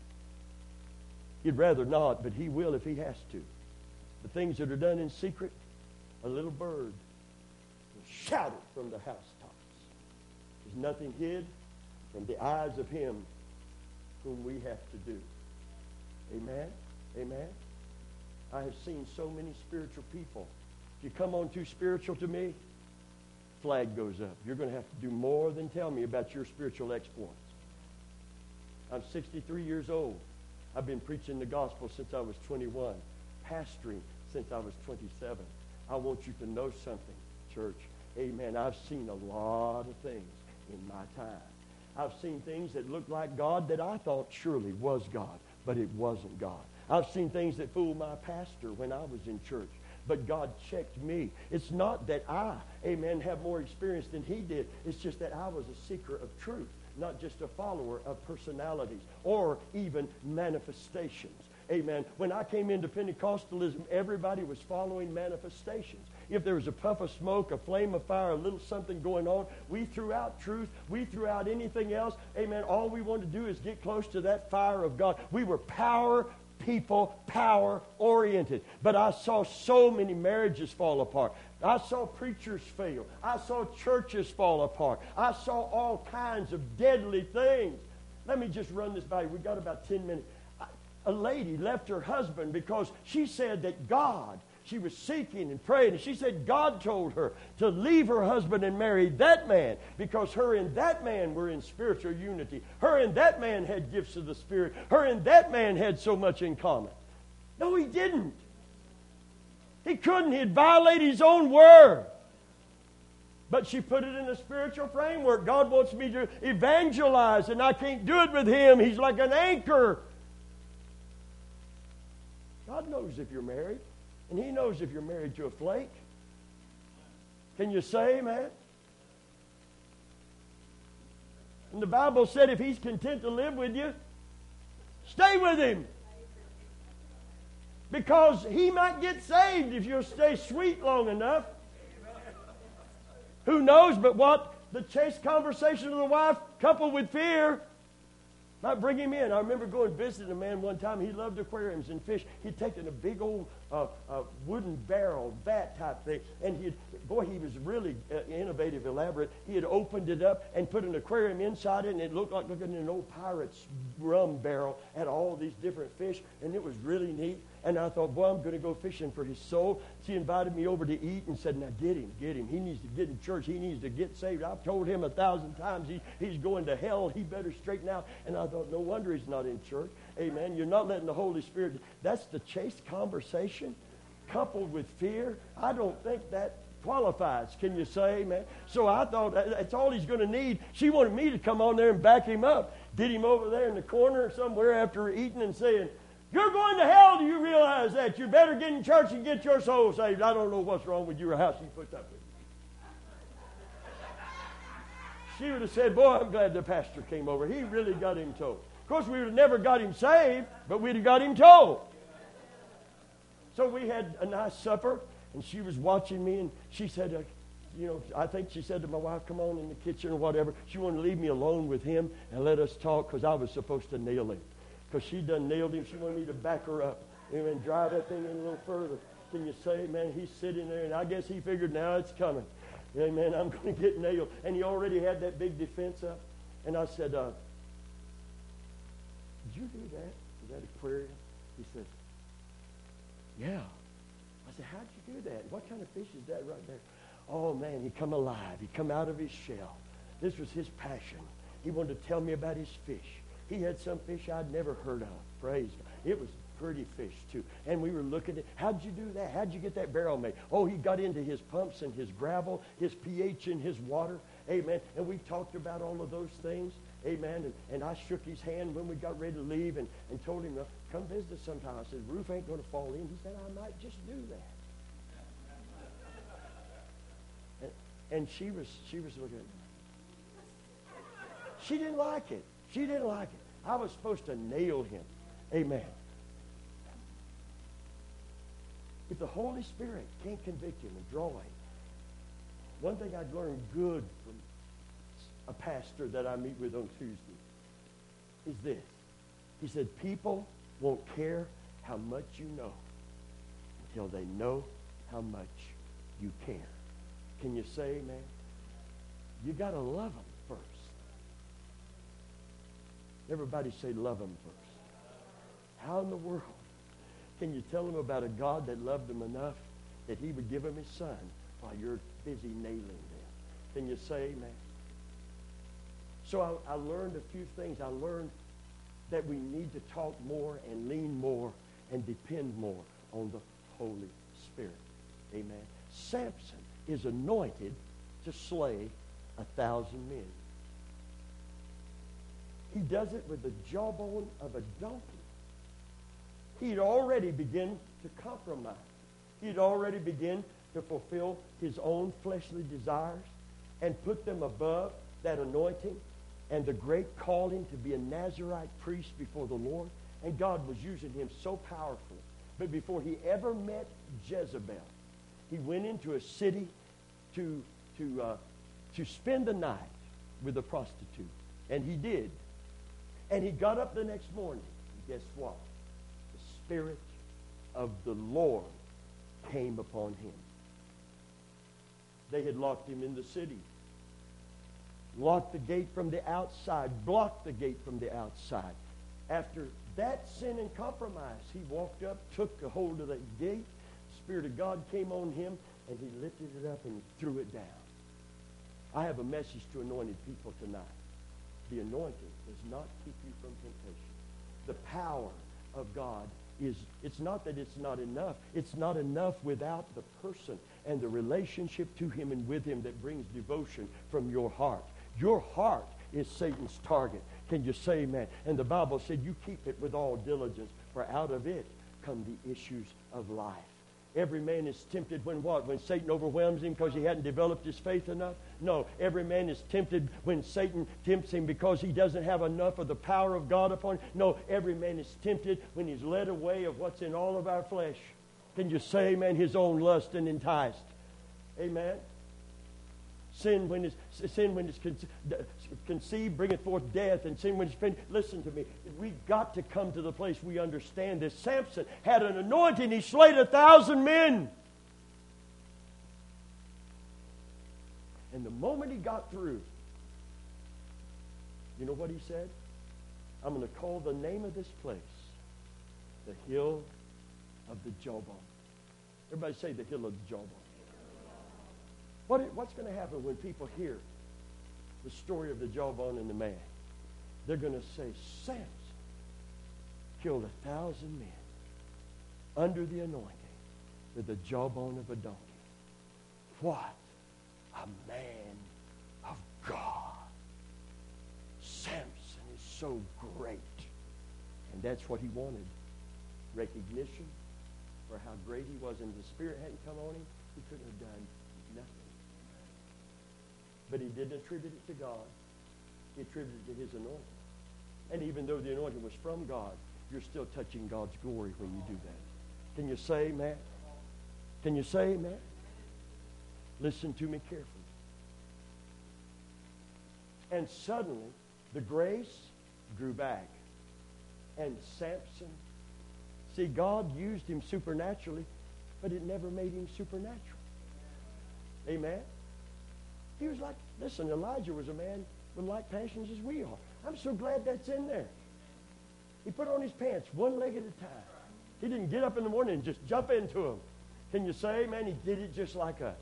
Speaker 2: He'd rather not, but he will if he has to. The things that are done in secret, a little bird will shout it from the housetops. There's nothing hid from the eyes of him whom we have to do. Amen? Amen? I have seen so many spiritual people. If you come on too spiritual to me, flag goes up. You're going to have to do more than tell me about your spiritual exploits. I'm sixty-three years old. I've been preaching the gospel since I was twenty-one, pastoring since I was twenty-seven. I want you to know something, church. Amen. I've seen a lot of things in my time. I've seen things that looked like God that I thought surely was God, but it wasn't God. I've seen things that fooled my pastor when I was in church, but God checked me. It's not that I, amen, have more experience than he did. It's just that I was a seeker of truth, not just a follower of personalities or even manifestations. Amen. When I came into Pentecostalism, everybody was following manifestations. If there was a puff of smoke, a flame of fire, a little something going on, we threw out truth. We threw out anything else. Amen. All we wanted to do is get close to that fire of God. We were power people, power oriented. But I saw so many marriages fall apart. I saw preachers fail. I saw churches fall apart. I saw all kinds of deadly things. Let me just run this by you. We've got about ten minutes. A lady left her husband because she said that God, she was seeking and praying, and she said God told her to leave her husband and marry that man because her and that man were in spiritual unity. Her and that man had gifts of the Spirit. Her and that man had so much in common. No, he didn't. He couldn't. He'd violate his own word. But she put it in a spiritual framework. God wants me to evangelize, and I can't do it with him. He's like an anchor. God knows if you're married, and he knows if you're married to a flake. Can you say amen? And the Bible said if he's content to live with you, stay with him. Because he might get saved if you'll stay sweet long enough. Who knows but what the chaste conversation of the wife coupled with fear might bring him in. I remember going visiting a man one time. He loved aquariums and fish. He'd taken a big old uh, uh, wooden barrel, vat type thing, and he'd, boy, he was really uh, innovative, elaborate. He had opened it up and put an aquarium inside it, and it looked like looking at an old pirate's rum barrel. Had all these different fish, and it was really neat. And I thought, boy, I'm going to go fishing for his soul. She invited me over to eat and said, now get him, get him. He needs to get in church. He needs to get saved. I've told him a thousand times he, he's going to hell. He better straighten out. And I thought, no wonder he's not in church. Amen. You're not letting the Holy Spirit. That's the chaste conversation coupled with fear. I don't think that qualifies. Can you say amen? So I thought that's all he's going to need. She wanted me to come on there and back him up. Get him over there in the corner somewhere after eating and saying, you're going to hell. Do you realize that? You better get in church and get your soul saved. I don't know what's wrong with your house you put up with. She would have said, boy, I'm glad the pastor came over. He really got him told. Of course, we would have never got him saved, but we'd have got him told. So we had a nice supper, and she was watching me, and she said, uh, you know, I think she said to my wife, come on in the kitchen or whatever. She wanted to leave me alone with him and let us talk because I was supposed to nail him. Because she done nailed him. She wanted me to back her up and drive that thing in a little further. Can you say, man, he's sitting there, and I guess he figured now it's coming. Amen, I'm going to get nailed. And he already had that big defense up. And I said, uh, did you do that? Is that aquarium? He says, yeah. I said, how'd you do that? What kind of fish is that right there? Oh, man, he come alive. He come out of his shell. This was his passion. He wanted to tell me about his fish. He had some fish I'd never heard of. Praise God. It was pretty fish, too. And we were looking at, how'd you do that? How'd you get that barrel made? Oh, he got into his pumps and his gravel, his pH in his water. Amen. And we talked about all of those things. Amen. And, and I shook his hand when we got ready to leave and, and told him, come visit sometime. I said, roof ain't going to fall in. He said, I might just do that. And, and she was she was looking at me. She didn't like it. She didn't like it. I was supposed to nail him. Amen. If the Holy Spirit can't convict him and draw him, one thing I'd learned good from a pastor that I meet with on Tuesday is this. He said, people won't care how much you know until they know how much you care. Can you say amen? You got to love them first. Everybody say love them first. How in the world can you tell them about a God that loved them enough that he would give them his son while you're busy nailing them? Can you say amen? So I, I learned a few things. I learned that we need to talk more and lean more and depend more on the Holy Spirit. Amen. Samson is anointed to slay a thousand men. He does it with the jawbone of a donkey. He'd already begun to compromise. He'd already begun to fulfill his own fleshly desires and put them above that anointing and the great calling to be a Nazirite priest before the Lord. And God was using him so powerfully. But before he ever met Jezebel, he went into a city to, to, uh, to spend the night with a prostitute. And he did. And he got up the next morning. And guess what? The Spirit of the Lord came upon him. They had locked him in the city. Locked the gate from the outside. Blocked the gate from the outside. After that sin and compromise, he walked up, took a hold of that gate. The Spirit of God came on him, and he lifted it up and he threw it down. I have a message to anointed people tonight. The anointing does not keep you from temptation. The power of God is, it's not that it's not enough. It's not enough without the person and the relationship to him and with him that brings devotion from your heart. Your heart is Satan's target. Can you say amen? And the Bible said you keep it with all diligence, for out of it come the issues of life. Every man is tempted when what? When Satan overwhelms him because he hadn't developed his faith enough? No, every man is tempted when Satan tempts him because he doesn't have enough of the power of God upon him. No, every man is tempted when he's led away of what's in all of our flesh. Can you say amen? His own lust and enticed. Amen? Sin when it's, sin when it's conceived bringeth forth death, and sin when it's finished. Listen to me. We've got to come to the place we understand this. Samson had an anointing. He slayed a thousand men. And the moment he got through, you know what he said? I'm going to call the name of this place the Hill of the Jawbone. Everybody say the Hill of the Jawbone. What, what's going to happen when people hear the story of the jawbone and the man? They're going to say, Samson killed a thousand men under the anointing with the jawbone of a donkey. What a man of God. Samson is so great. And that's what he wanted. Recognition for how great he was. And the Spirit hadn't come on him, he couldn't have done nothing. But he didn't attribute it to God. He attributed it to his anointing. And even though the anointing was from God, you're still touching God's glory when you do that. Can you say amen? Can you say amen? Listen to me carefully. And suddenly, the grace grew back. And Samson, see, God used him supernaturally, but it never made him supernatural. Amen? He was like, listen, Elijah was a man with like passions as we are. I'm so glad that's in there. He put on his pants one leg at a time. He didn't get up in the morning and just jump into them. Can you say, man, he did it just like us?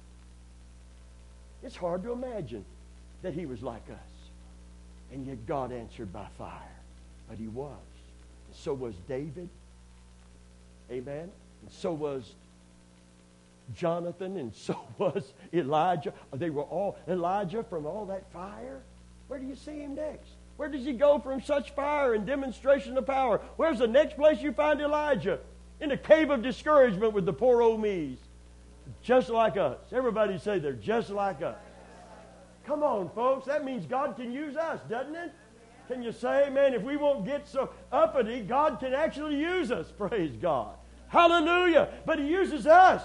Speaker 2: It's hard to imagine that he was like us. And yet God answered by fire. But he was. And so was David. Amen? And so was Jonathan, and so was Elijah. They were all, Elijah from all that fire. Where do you see him next? Where does he go from such fire and demonstration of power? Where's the next place you find Elijah? In a cave of discouragement with the poor old me's. Just like us. Everybody say they're just like us. Come on, folks. That means God can use us, doesn't it? Can you say, amen? If we won't get so uppity, God can actually use us. Praise God. Hallelujah. But he uses us.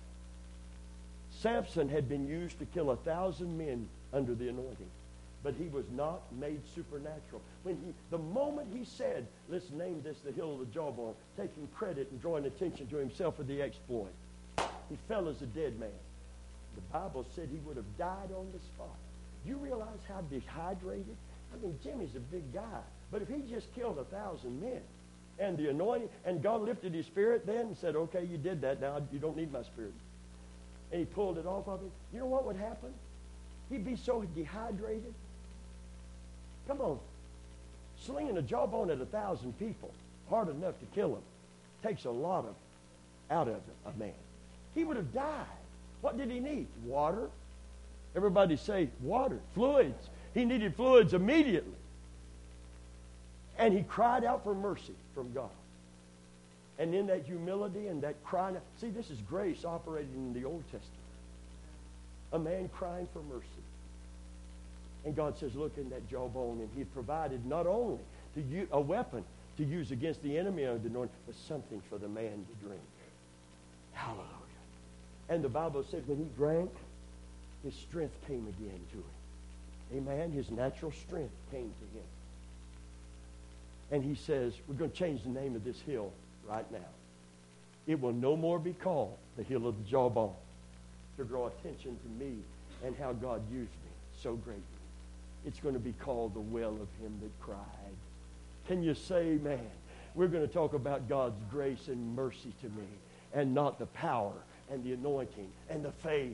Speaker 2: Samson had been used to kill a thousand men under the anointing, but he was not made supernatural. When he, the moment he said, let's name this the Hill of the Jawbone, taking credit and drawing attention to himself for the exploit, he fell as a dead man. The Bible said he would have died on the spot. Do you realize how dehydrated? I mean, Jimmy's a big guy, but if he just killed a thousand men, and the anointing, and God lifted his spirit then and said, okay, you did that, now you don't need my spirit. And he pulled it off of him. You know what would happen? He'd be so dehydrated. Come on. Slinging a jawbone at a thousand people, hard enough to kill him, takes a lot of out of a man. He would have died. What did he need? Water. Everybody say water, fluids. He needed fluids immediately. And he cried out for mercy from God. And in that humility and that crying out, see, this is grace operating in the Old Testament. A man crying for mercy. And God says, look in that jawbone, and he provided not only to you a weapon to use against the enemy of the anointing, but something for the man to drink. Hallelujah. And the Bible said when he drank, his strength came again to him. Amen. His natural strength came to him. And he says, we're going to change the name of this hill right now. It will no more be called the hill of the jawbone, to draw attention to me and how God used me so greatly. It's going to be called the well of him that cried. Can you say amen? We're going to talk about God's grace and mercy to me, and not the power and the anointing and the faith.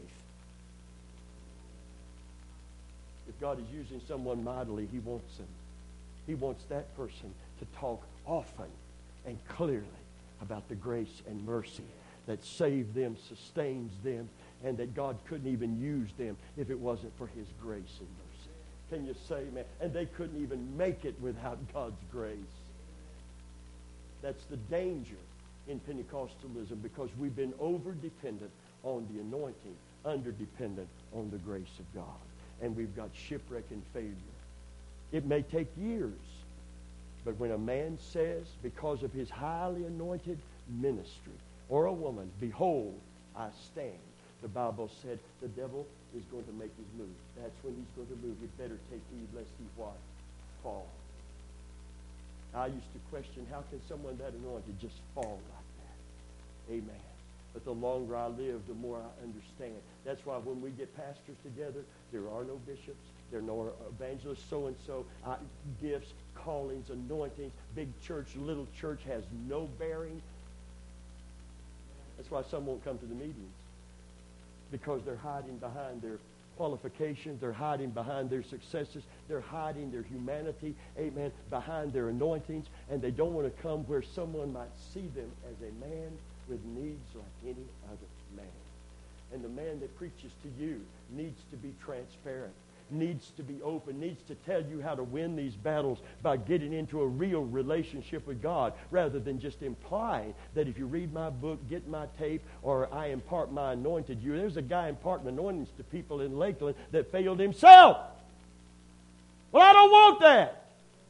Speaker 2: If God is using someone mightily, he wants them. He wants that person to talk often and clearly about the grace and mercy that saved them, sustains them, and that God couldn't even use them if it wasn't for his grace and mercy. Can you say, man? And they couldn't even make it without God's grace. That's the danger in Pentecostalism, because we've been over-dependent on the anointing, under-dependent on the grace of God. And we've got shipwreck and failure. It may take years, but when a man says, because of his highly anointed ministry, or a woman, behold, I stand. The Bible said the devil is going to make his move. That's when he's going to move. He'd better take heed lest he what? Fall. I used to question, how can someone that anointed just fall like that? Amen. But the longer I live, the more I understand. That's why when we get pastors together, there are no bishops. There are no evangelists, so-and-so, uh, gifts, callings, anointings. Big church, little church has no bearing. That's why some won't come to the meetings, because they're hiding behind their qualifications. They're hiding behind their successes. They're hiding their humanity, amen, behind their anointings. And they don't want to come where someone might see them as a man with needs like any other man. And the man that preaches to you needs to be transparent, needs to be open, needs to tell you how to win these battles by getting into a real relationship with God, rather than just implying that if you read my book, get my tape, or I impart my anointed you. There's a guy imparting anointings to people in Lakeland that failed himself. Well, I don't want that.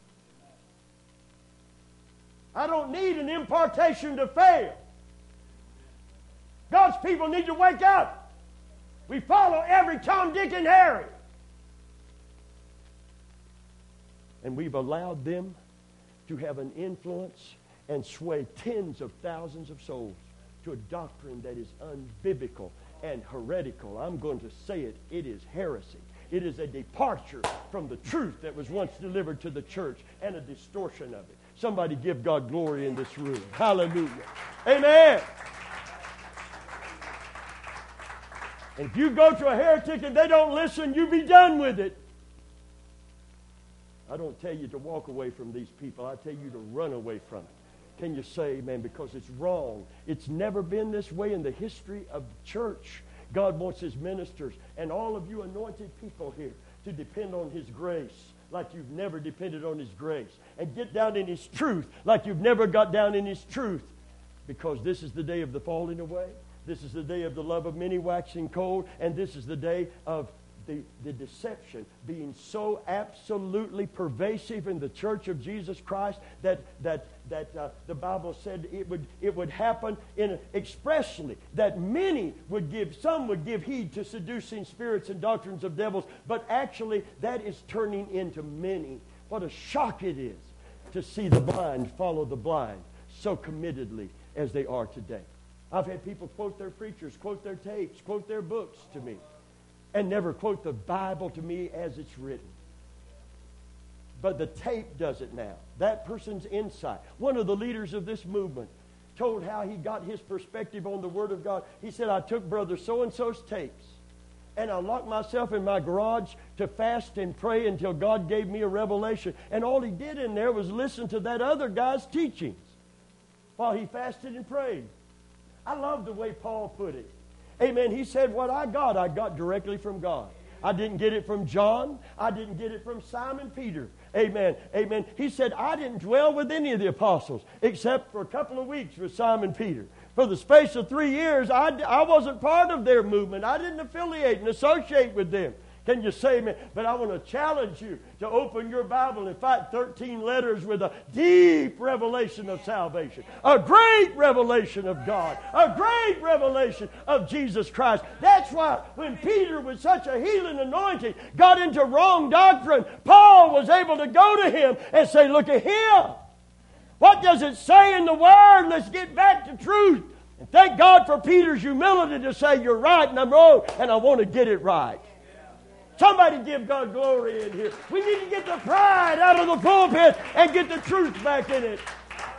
Speaker 2: I don't need an impartation to fail. God's people need to wake up. We follow every Tom, Dick, and Harry. And we've allowed them to have an influence and sway tens of thousands of souls to a doctrine that is unbiblical and heretical. I'm going to say it. It is heresy. It is a departure from the truth that was once delivered to the church, and a distortion of it. Somebody give God glory in this room. Hallelujah. Amen. And if you go to a heretic and they don't listen, you be done with it. I don't tell you to walk away from these people. I tell you to run away from it. Can you say amen? Because it's wrong. It's never been this way in the history of the church. God wants his ministers and all of you anointed people here to depend on his grace like you've never depended on his grace. And get down in his truth like you've never got down in his truth. Because this is the day of the falling away. This is the day of the love of many waxing cold. And this is the day of the, the deception being so absolutely pervasive in the church of Jesus Christ that that that uh, the Bible said it would it would happen in expressly that many would give some would give heed to seducing spirits and doctrines of devils, but actually that is turning into many. What a shock it is to see the blind follow the blind so committedly as they are today. I've had people quote their preachers, quote their tapes, quote their books to me, and never quote the Bible to me as it's written. But the tape does it now. That person's insight. One of the leaders of this movement told how he got his perspective on the Word of God. He said, I took Brother so-and-so's tapes, and I locked myself in my garage to fast and pray until God gave me a revelation. And all he did in there was listen to that other guy's teachings while he fasted and prayed. I love the way Paul put it. Amen. He said, what I got, I got directly from God. I didn't get it from John. I didn't get it from Simon Peter. Amen. Amen. He said, I didn't dwell with any of the apostles except for a couple of weeks with Simon Peter. For the space of three years, I, I wasn't part of their movement. I didn't affiliate and associate with them. Can you say amen? But I want to challenge you to open your Bible and find thirteen letters with a deep revelation of salvation. A great revelation of God. A great revelation of Jesus Christ. That's why when Peter, with such a healing anointing, got into wrong doctrine, Paul was able to go to him and say, look at him. What does it say in the Word? Let's get back to truth. And thank God for Peter's humility to say, you're right and I'm wrong, and I want to get it right. Somebody give God glory in here. We need to get the pride out of the pulpit and get the truth back in it.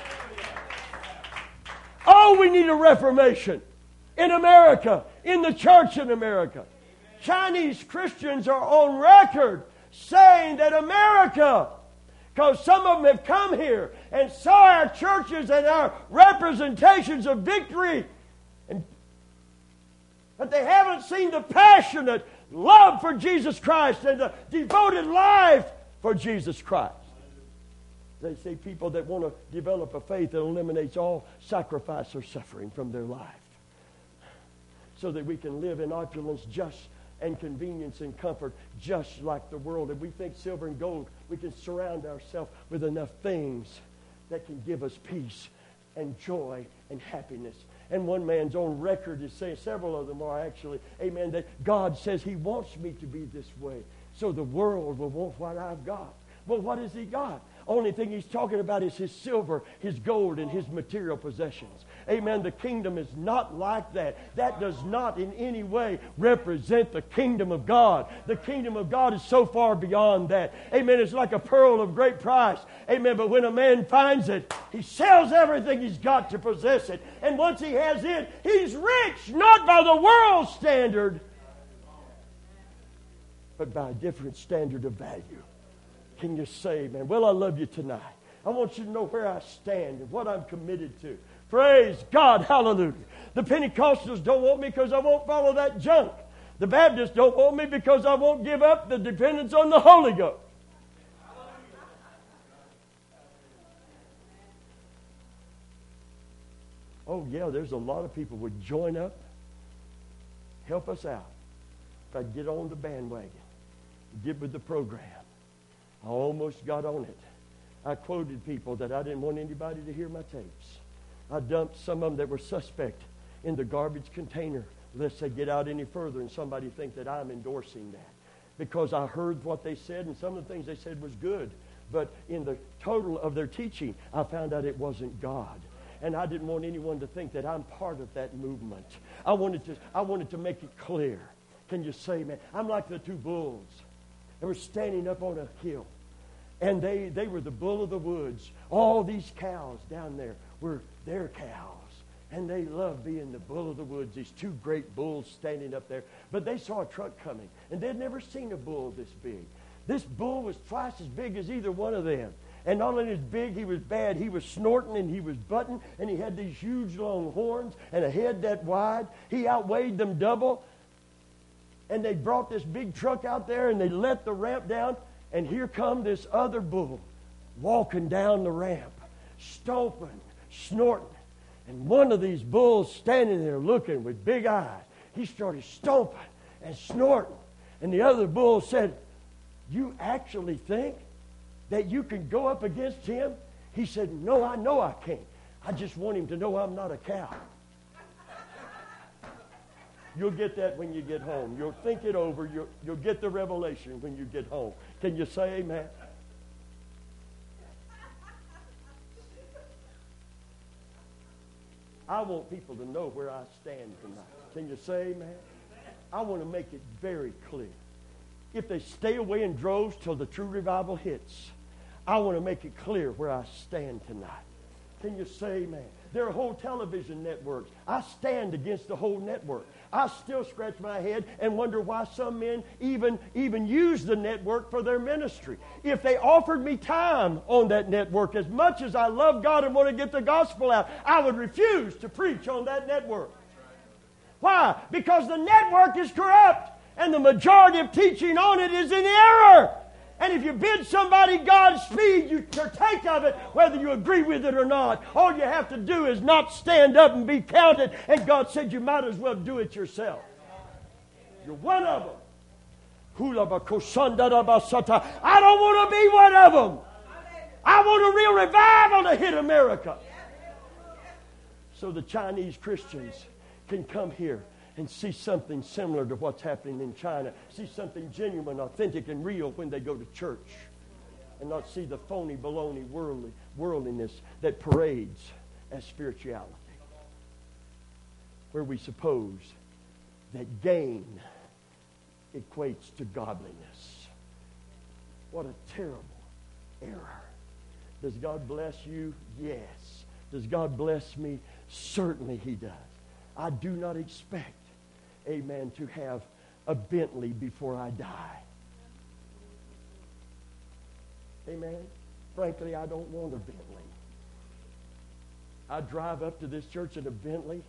Speaker 2: Oh, we need a reformation in America, in the church in America. Chinese Christians are on record saying that America, because some of them have come here and saw our churches and our representations of victory, and, but they haven't seen the passionate love for Jesus Christ and the devoted life for Jesus Christ. They say people that want to develop a faith that eliminates all sacrifice or suffering from their life so that we can live in opulence just and convenience and comfort just like the world. And we think silver and gold, we can surround ourselves with enough things that can give us peace and joy and happiness. And one man's own record is saying, several of them are actually, amen, that God says he wants me to be this way so the world will want what I've got. Well, what has he got? Only thing he's talking about is his silver, his gold, and his material possessions. Amen. The kingdom is not like that. That does not in any way represent the kingdom of God. The kingdom of God is so far beyond that. Amen. It's like a pearl of great price. Amen. But when a man finds it, he sells everything he's got to possess it. And once he has it, he's rich, not by the world's standard, but by a different standard of value. Can you say, man, well, I love you tonight. I want you to know where I stand and what I'm committed to. Praise God. Hallelujah. The Pentecostals don't want me because I won't follow that junk. The Baptists don't want me because I won't give up the dependence on the Holy Ghost. Oh, yeah, there's a lot of people would join up, help us out. If I'd get on the bandwagon, get with the program. I almost got on it. I quoted people that I didn't want anybody to hear my tapes. I dumped some of them that were suspect in the garbage container, lest they get out any further and somebody think that I'm endorsing that. Because I heard what they said, and some of the things they said was good. But in the total of their teaching, I found out it wasn't God. And I didn't want anyone to think that I'm part of that movement. I wanted to, I wanted to make it clear. Can you say, man, I'm like the two bulls. They were standing up on a hill. And they, they were the bull of the woods. All these cows down there were their cows. And they loved being the bull of the woods, these two great bulls standing up there. But they saw a truck coming. And they'd never seen a bull this big. This bull was twice as big as either one of them. And not only was big, he was bad. He was snorting and he was butting. And he had these huge long horns and a head that wide. He outweighed them double. And they brought this big truck out there and they let the ramp down. And here come this other bull walking down the ramp, stomping, snorting. And one of these bulls standing there looking with big eyes. He started stomping and snorting. And the other bull said, you actually think that you can go up against him? He said, no, I know I can't. I just want him to know I'm not a cow. You'll get that when you get home. You'll think it over. You'll, you'll get the revelation when you get home. Can you say amen? I want people to know where I stand tonight. Can you say amen? I want to make it very clear. If they stay away in droves till the true revival hits, I want to make it clear where I stand tonight. Can you say amen? There are whole television networks. I stand against the whole network. I still scratch my head and wonder why some men even, even use the network for their ministry. If they offered me time on that network, as much as I love God and want to get the gospel out, I would refuse to preach on that network. Why? Because the network is corrupt, and the majority of teaching on it is in error. And if you bid somebody Godspeed, you partake of it, whether you agree with it or not. All you have to do is not stand up and be counted. And God said you might as well do it yourself. You're one of them. I don't want to be one of them. I want a real revival to hit America. So the Chinese Christians can come here and see something similar to what's happening in China. See something genuine, authentic, and real when they go to church. And not see the phony, baloney worldly, worldliness that parades as spirituality. Where we suppose that gain equates to godliness. What a terrible error. Does God bless you? Yes. Does God bless me? Certainly He does. I do not expect, amen, to have a Bentley before I die. Amen. Frankly, I don't want a Bentley. I drive up to this church in a Bentley.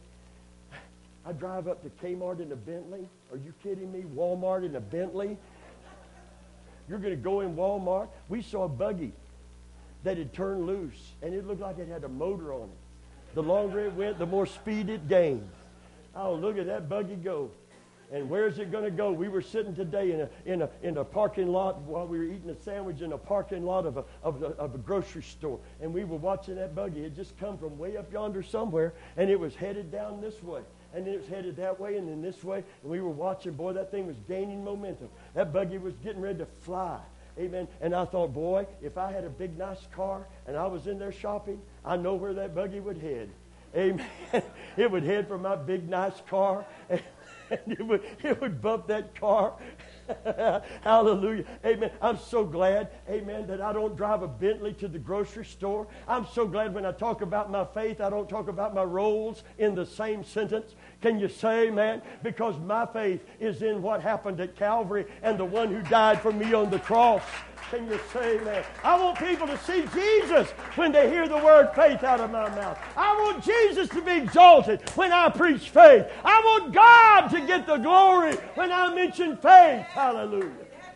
Speaker 2: I drive up to Kmart in a Bentley. Are you kidding me? Walmart in a Bentley? You're going to go in Walmart. We saw a buggy that had turned loose, and it looked like it had a motor on it. The longer it went, the more speed it gained. Oh, look at that buggy go. And where's it going to go? We were sitting today in a in a in a parking lot while we were eating a sandwich in a parking lot of a of a, of a grocery store, and we were watching that buggy. It just come from way up yonder somewhere, and it was headed down this way, and then it was headed that way, and then this way, and we were watching. Boy, that thing was gaining momentum. That buggy was getting ready to fly. Amen. And I thought, boy, if I had a big nice car and I was in there shopping, I know where that buggy would head. Amen. It would head for my big nice car. And it would, it would bump that car. Hallelujah. Amen. I'm so glad, amen, that I don't drive a Bentley to the grocery store. I'm so glad when I talk about my faith, I don't talk about my roles in the same sentence. Can you say amen? Because my faith is in what happened at Calvary and the one who died for me on the cross. Can you say amen? I want people to see Jesus when they hear the word faith out of my mouth. I want Jesus to be exalted when I preach faith. I want God to get the glory when I mention faith. Hallelujah.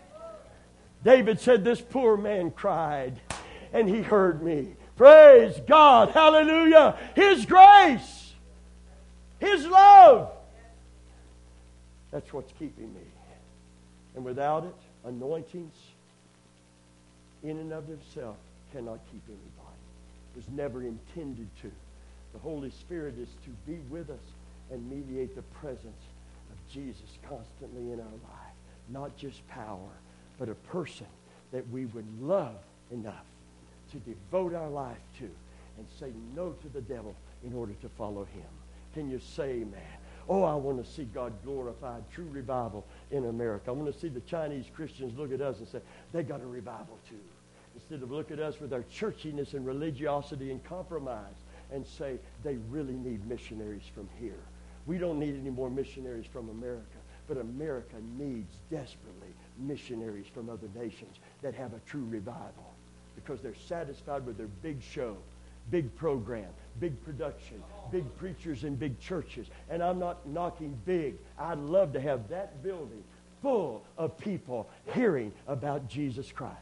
Speaker 2: David said, this poor man cried, and He heard me. Praise God. Hallelujah. His grace. His love. That's what's keeping me. And without it, anointings in and of itself cannot keep anybody. It was never intended to. The Holy Spirit is to be with us and mediate the presence of Jesus constantly in our life. Not just power, but a person that we would love enough to devote our life to and say no to the devil in order to follow Him. Can you say amen? Oh, I want to see God glorified, true revival in America. I want to see the Chinese Christians look at us and say, they got a revival too. Instead of look at us with our churchiness and religiosity and compromise and say, they really need missionaries from here. We don't need any more missionaries from America, but America needs desperately missionaries from other nations that have a true revival because they're satisfied with their big show, big program, big production, big preachers in big churches. And I'm not knocking big. I'd love to have that building full of people hearing about Jesus Christ.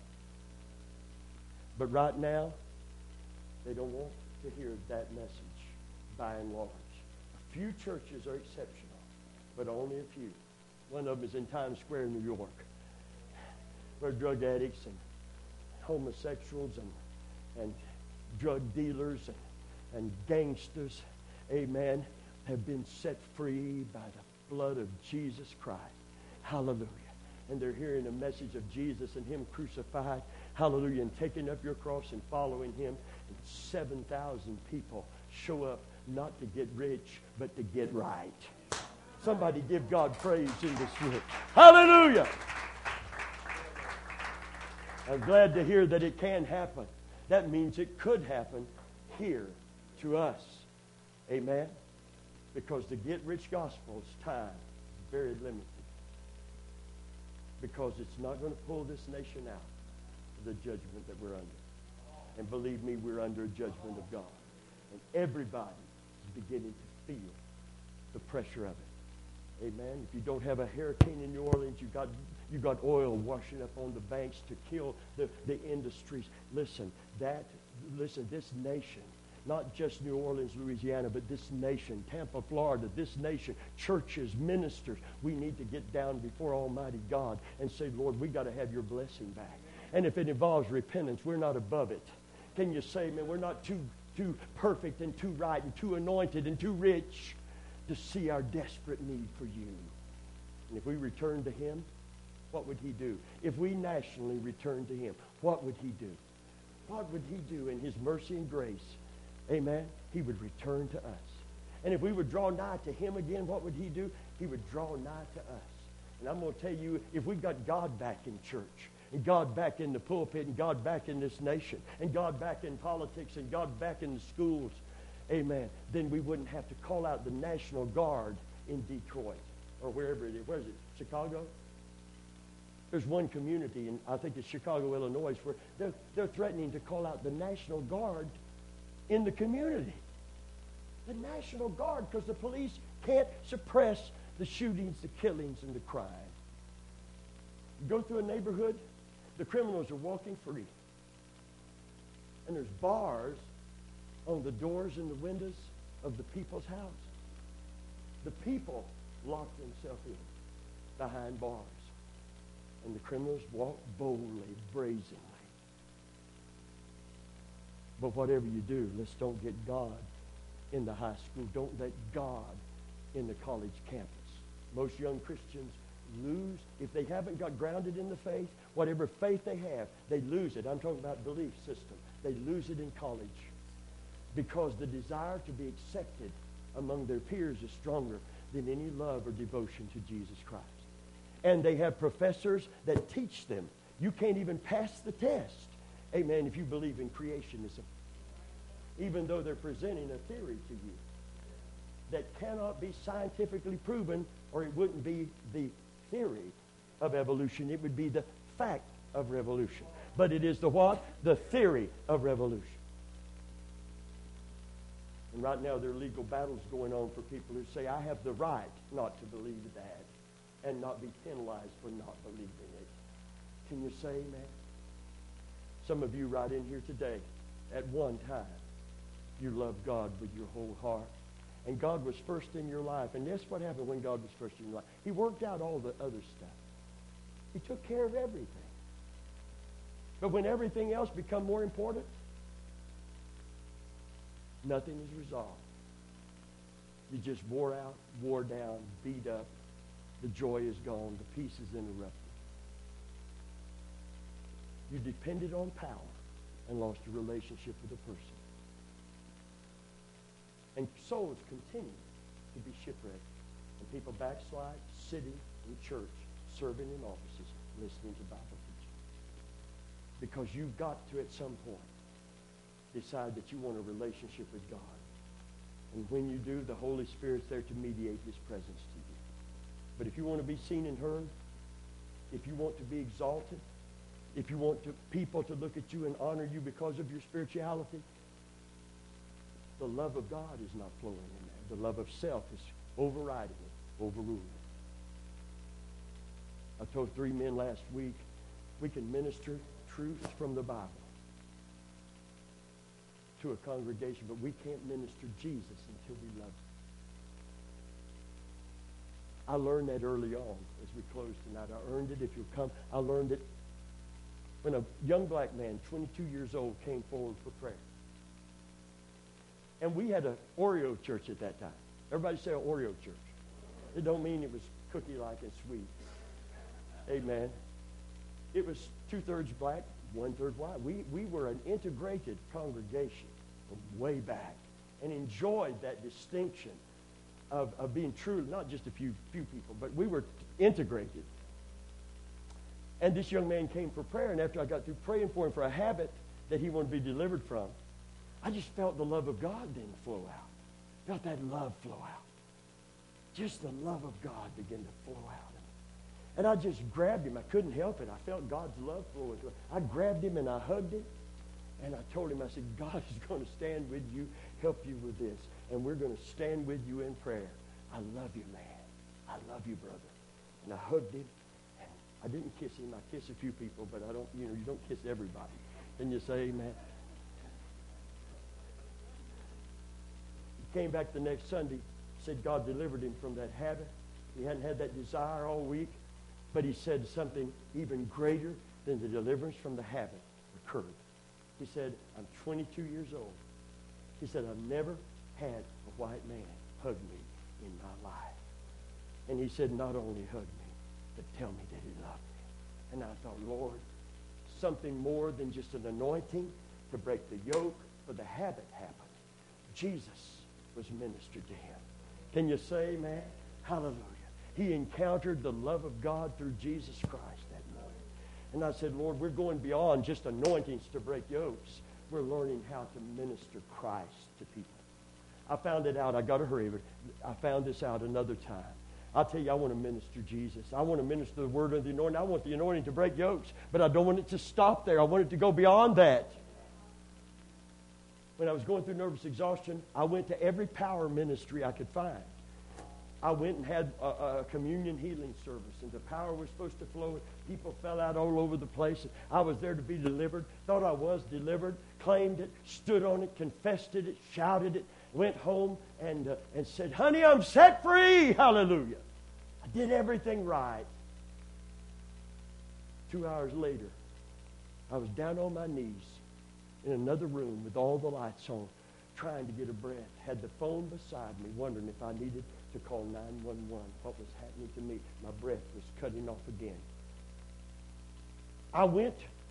Speaker 2: But right now, they don't want to hear that message by and large. A few churches are exceptional, but only a few. One of them is in Times Square, New York, where drug addicts and homosexuals and, and drug dealers and, and gangsters, amen, have been set free by the blood of Jesus Christ. Hallelujah. And they're hearing a message of Jesus and Him crucified. Hallelujah. And taking up your cross and following Him. And seven thousand people show up not to get rich, but to get right. Somebody give God praise in this room. Hallelujah. I'm glad to hear that it can happen. That means it could happen here to us. Amen? Because the get-rich gospel's time is very limited. Because it's not going to pull this nation out of the judgment that we're under. And believe me, we're under a judgment of God. And everybody is beginning to feel the pressure of it. Amen? If you don't have a hurricane in New Orleans, you got you got oil washing up on the banks to kill the, the industries. Listen, that listen, this nation, not just New Orleans, Louisiana, but this nation, Tampa, Florida, this nation, churches, ministers, we need to get down before Almighty God and say, Lord, we got to have your blessing back. And if it involves repentance, we're not above it. Can you say, man, we're not too, too perfect and too right and too anointed and too rich to see our desperate need for you. And if we return to him, what would he do? If we nationally return to him, what would he do? What would he do in his mercy and grace? Amen? He would return to us. And if we would draw nigh to him again, what would he do? He would draw nigh to us. And I'm going to tell you, if we got God back in church, and God back in the pulpit, and God back in this nation, and God back in politics, and God back in the schools, amen, then we wouldn't have to call out the National Guard in Detroit, or wherever it is. Where is it? Chicago? There's one community, and I think it's Chicago, Illinois, where they're, they're threatening to call out the National Guard in the community. The National Guard, because the police can't suppress the shootings, the killings, and the crime. You go through a neighborhood, the criminals are walking free. And there's bars on the doors and the windows of the people's houses. The people lock themselves in behind bars. And the criminals walk boldly, brazenly. But whatever you do, let's don't get God in the high school. Don't let God in the college campus. Most young Christians lose, if they haven't got grounded in the faith, whatever faith they have, they lose it. I'm talking about belief system. They lose it in college because the desire to be accepted among their peers is stronger than any love or devotion to Jesus Christ. And they have professors that teach them. You can't even pass the test, amen, if you believe in creationism. Even though they're presenting a theory to you that cannot be scientifically proven, or it wouldn't be the theory of evolution. It would be the fact of revolution. But it is the what? The theory of revolution. And right now there are legal battles going on for people who say, I have the right not to believe that and not be penalized for not believing it. Can you say amen? Some of you right in here today, at one time, you loved God with your whole heart. And God was first in your life. And that's what happened when God was first in your life. He worked out all the other stuff. He took care of everything. But when everything else become more important, nothing is resolved. You just wore out, wore down, beat up. The joy is gone. The peace is interrupted. You depended on power and lost a relationship with a person. And souls continue to be shipwrecked. And people backslide, sitting in church, serving in offices, listening to Bible teaching. Because you've got to, at some point, decide that you want a relationship with God. And when you do, the Holy Spirit's there to mediate his presence to you. But if you want to be seen and heard, if you want to be exalted, if you want to, people to look at you and honor you because of your spirituality, the love of God is not flowing in there. The love of self is overriding it, overruling it. I told three men last week, we can minister truths from the Bible to a congregation, but we can't minister Jesus until we love him. I learned that early on as we closed tonight. I earned it. If you'll come, I learned it when a young black man, twenty-two years old, came forward for prayer. And we had an Oreo church at that time. Everybody say an Oreo church. It don't mean it was cookie-like and sweet. Amen. It was two-thirds black, one-third white. We, we were an integrated congregation from way back and enjoyed that distinction of, of being true, not just a few, few people, but we were integrated. And this young man came for prayer, and after I got through praying for him for a habit that he wanted to be delivered from, I just felt the love of God then flow out. Felt that love flow out. Just the love of God began to flow out. And I just grabbed him. I couldn't help it. I felt God's love flowing through. I grabbed him and I hugged him. And I told him, I said, God is going to stand with you, help you with this. And we're going to stand with you in prayer. I love you, man. I love you, brother. And I hugged him. And I didn't kiss him. I kiss a few people, but I don't, you know, you don't kiss everybody. Can you say amen? He came back the next Sunday, said God delivered him from that habit. He hadn't had that desire all week. But he said something even greater than the deliverance from the habit occurred. He said, I'm twenty-two years old. He said, I've never had a white man hug me in my life. And he said, not only hug me, but tell me that he loved me. And I thought, Lord, something more than just an anointing to break the yoke for the habit happened. Jesus was ministered to him. Can you say amen? Hallelujah. He encountered the love of God through Jesus Christ that morning. And I said, Lord, we're going beyond just anointings to break yokes. We're learning how to minister Christ to people. I found it out. I got to hurry, but I found this out another time. I'll tell you, I want to minister Jesus. I want to minister the word of the anointing. I want the anointing to break yokes, but I don't want it to stop there. I want it to go beyond that. When I was going through nervous exhaustion, I went to every power ministry I could find. I went and had a, a communion healing service, and the power was supposed to flow, and people fell out all over the place. And I was there to be delivered, thought I was delivered, claimed it, stood on it, confessed it, shouted it, went home and, uh, and said, honey, I'm set free. Hallelujah. I did everything right. Two hours later, I was down on my knees in another room with all the lights on, trying to get a breath. Had the phone beside me, wondering if I needed to call nine one one. What was happening to me? My breath was cutting off again. I went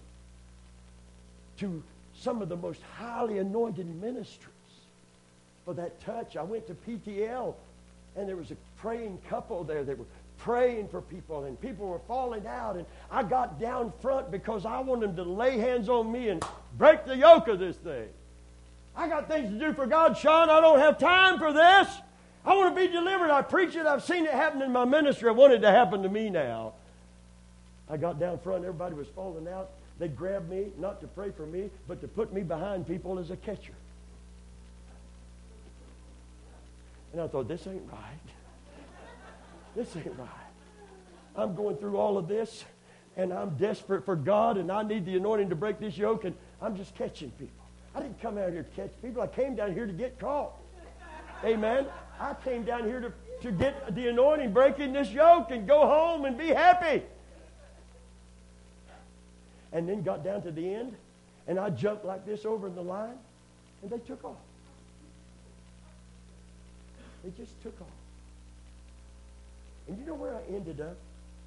Speaker 2: to some of the most highly anointed ministries for that touch. I went to P T L, and there was a praying couple there that were praying for people, and people were falling out, and I got down front because I wanted them to lay hands on me and break the yoke of this thing. I got things to do for God, Sean. I don't have time for this. I want to be delivered. I preach it. I've seen it happen in my ministry. I want it to happen to me now. I got down front. Everybody was falling out. They grabbed me, not to pray for me, but to put me behind people as a catcher. And I thought, this ain't right. This ain't right. I'm going through all of this, and I'm desperate for God, and I need the anointing to break this yoke, and I'm just catching people. I didn't come out here to catch people. I came down here to get caught. Amen. I came down here to, to get the anointing, breaking this yoke, and go home and be happy. And then got down to the end, and I jumped like this over in the line, and they took off. They just took off. And you know where I ended up?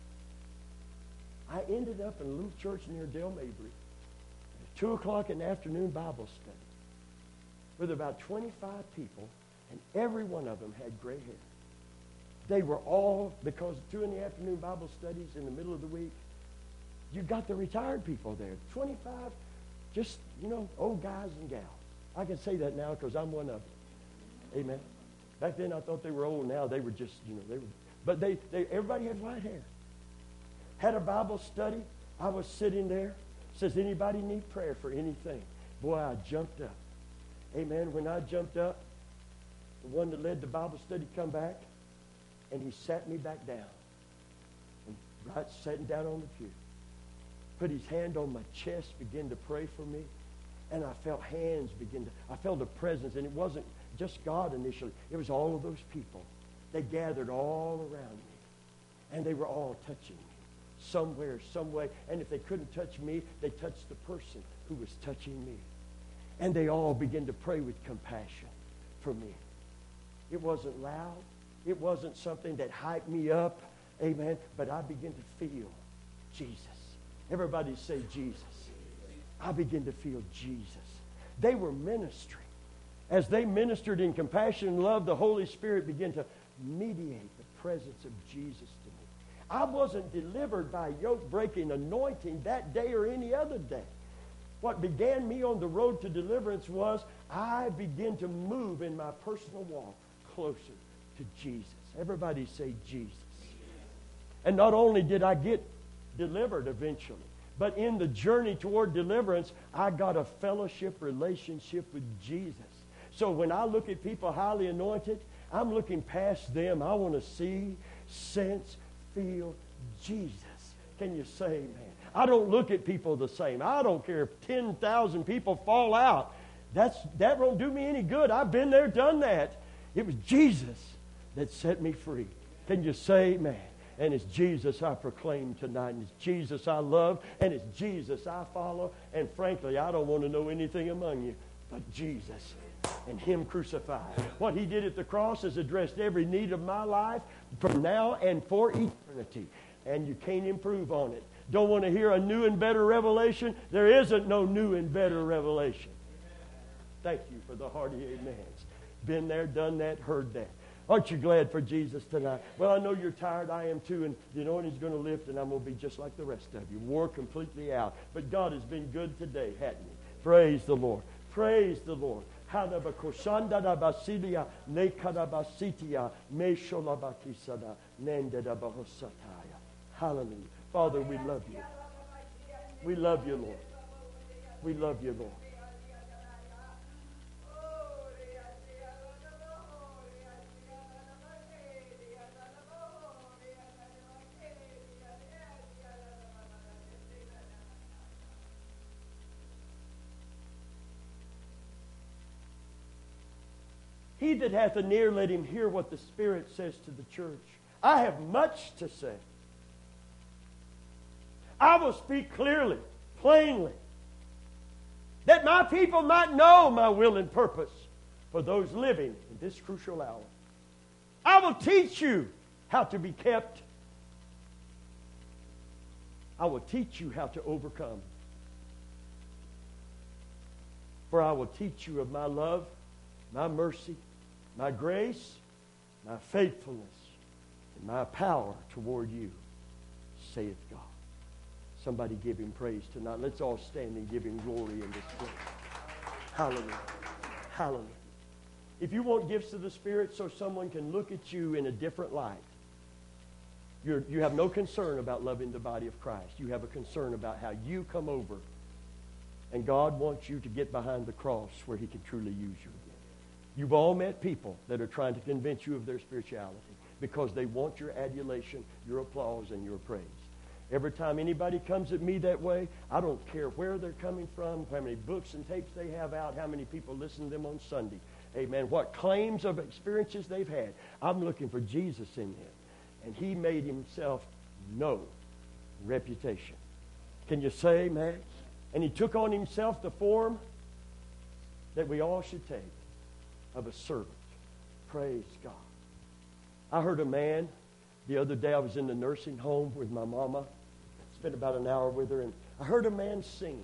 Speaker 2: I ended up in a little church near Del Mabry. Two o'clock in the afternoon Bible study with about twenty-five people, and every one of them had gray hair. They were all, because two in the afternoon Bible studies in the middle of the week, you got the retired people there. twenty-five, just, you know, old guys and gals. I can say that now because I'm one of them. Amen. Back then I thought they were old. Now they were just, you know, they were, but they, they everybody had white hair. Had a Bible study. I was sitting there. Says, anybody need prayer for anything? Boy, I jumped up. Amen. When I jumped up, the one that led the Bible study come back, and he sat me back down. And right sitting down on the pew. Put his hand on my chest, began to pray for me. And I felt hands begin to, I felt a presence. And it wasn't just God initially. It was all of those people. They gathered all around me. And they were all touching me. Somewhere, some way. And if they couldn't touch me, they touched the person who was touching me. And they all began to pray with compassion for me. It wasn't loud. It wasn't something that hyped me up. Amen. But I began to feel Jesus. Everybody say Jesus. I began to feel Jesus. They were ministering. As they ministered in compassion and love, the Holy Spirit began to mediate the presence of Jesus to me. I wasn't delivered by yoke-breaking anointing that day or any other day. What began me on the road to deliverance was I begin to move in my personal walk closer to Jesus. Everybody say Jesus. And not only did I get delivered eventually, but in the journey toward deliverance, I got a fellowship relationship with Jesus. So when I look at people highly anointed, I'm looking past them. I want to see, sense, feel Jesus. Can you say amen? I don't look at people the same. I don't care if ten thousand people fall out. That's, that won't do me any good. I've been there, done that. It was Jesus that set me free. Can you say amen? And it's Jesus I proclaim tonight. And it's Jesus I love. And it's Jesus I follow. And frankly, I don't want to know anything among you but Jesus and Him crucified. What He did at the cross has addressed every need of my life from now and for eternity. And you can't improve on it. Don't want to hear a new and better revelation? There isn't no new and better revelation. Thank you for the hearty amens. Been there, done that, heard that. Aren't you glad for Jesus tonight? Well, I know you're tired. I am too. And the anointing's going to lift, and I'm going to be just like the rest of you. Wore completely out. But God has been good today, hasn't He? Praise the Lord. Praise the Lord. Hallelujah. Father, we love you. We love you, Lord. We love you, Lord. He that hath an ear, let him hear what the Spirit says to the church. I have much to say. I will speak clearly, plainly, that my people might know my will and purpose for those living in this crucial hour. I will teach you how to be kept. I will teach you how to overcome. For I will teach you of my love, my mercy, my grace, my faithfulness, and my power toward you, saith God. Somebody give Him praise tonight. Let's all stand and give Him glory in this place. Hallelujah. Hallelujah. If you want gifts of the Spirit so someone can look at you in a different light, you're, you have no concern about loving the body of Christ. You have a concern about how you come over. And God wants you to get behind the cross where He can truly use you again. You've all met people that are trying to convince you of their spirituality because they want your adulation, your applause, and your praise. Every time anybody comes at me that way, I don't care where they're coming from, how many books and tapes they have out, how many people listen to them on Sunday. Amen. What claims of experiences they've had. I'm looking for Jesus in them. And He made Himself no reputation. Can you say amen? And He took on Himself the form that we all should take of a servant. Praise God. I heard a man the other day. I was in the nursing home with my mama. Spent about an hour with her, and I heard a man singing.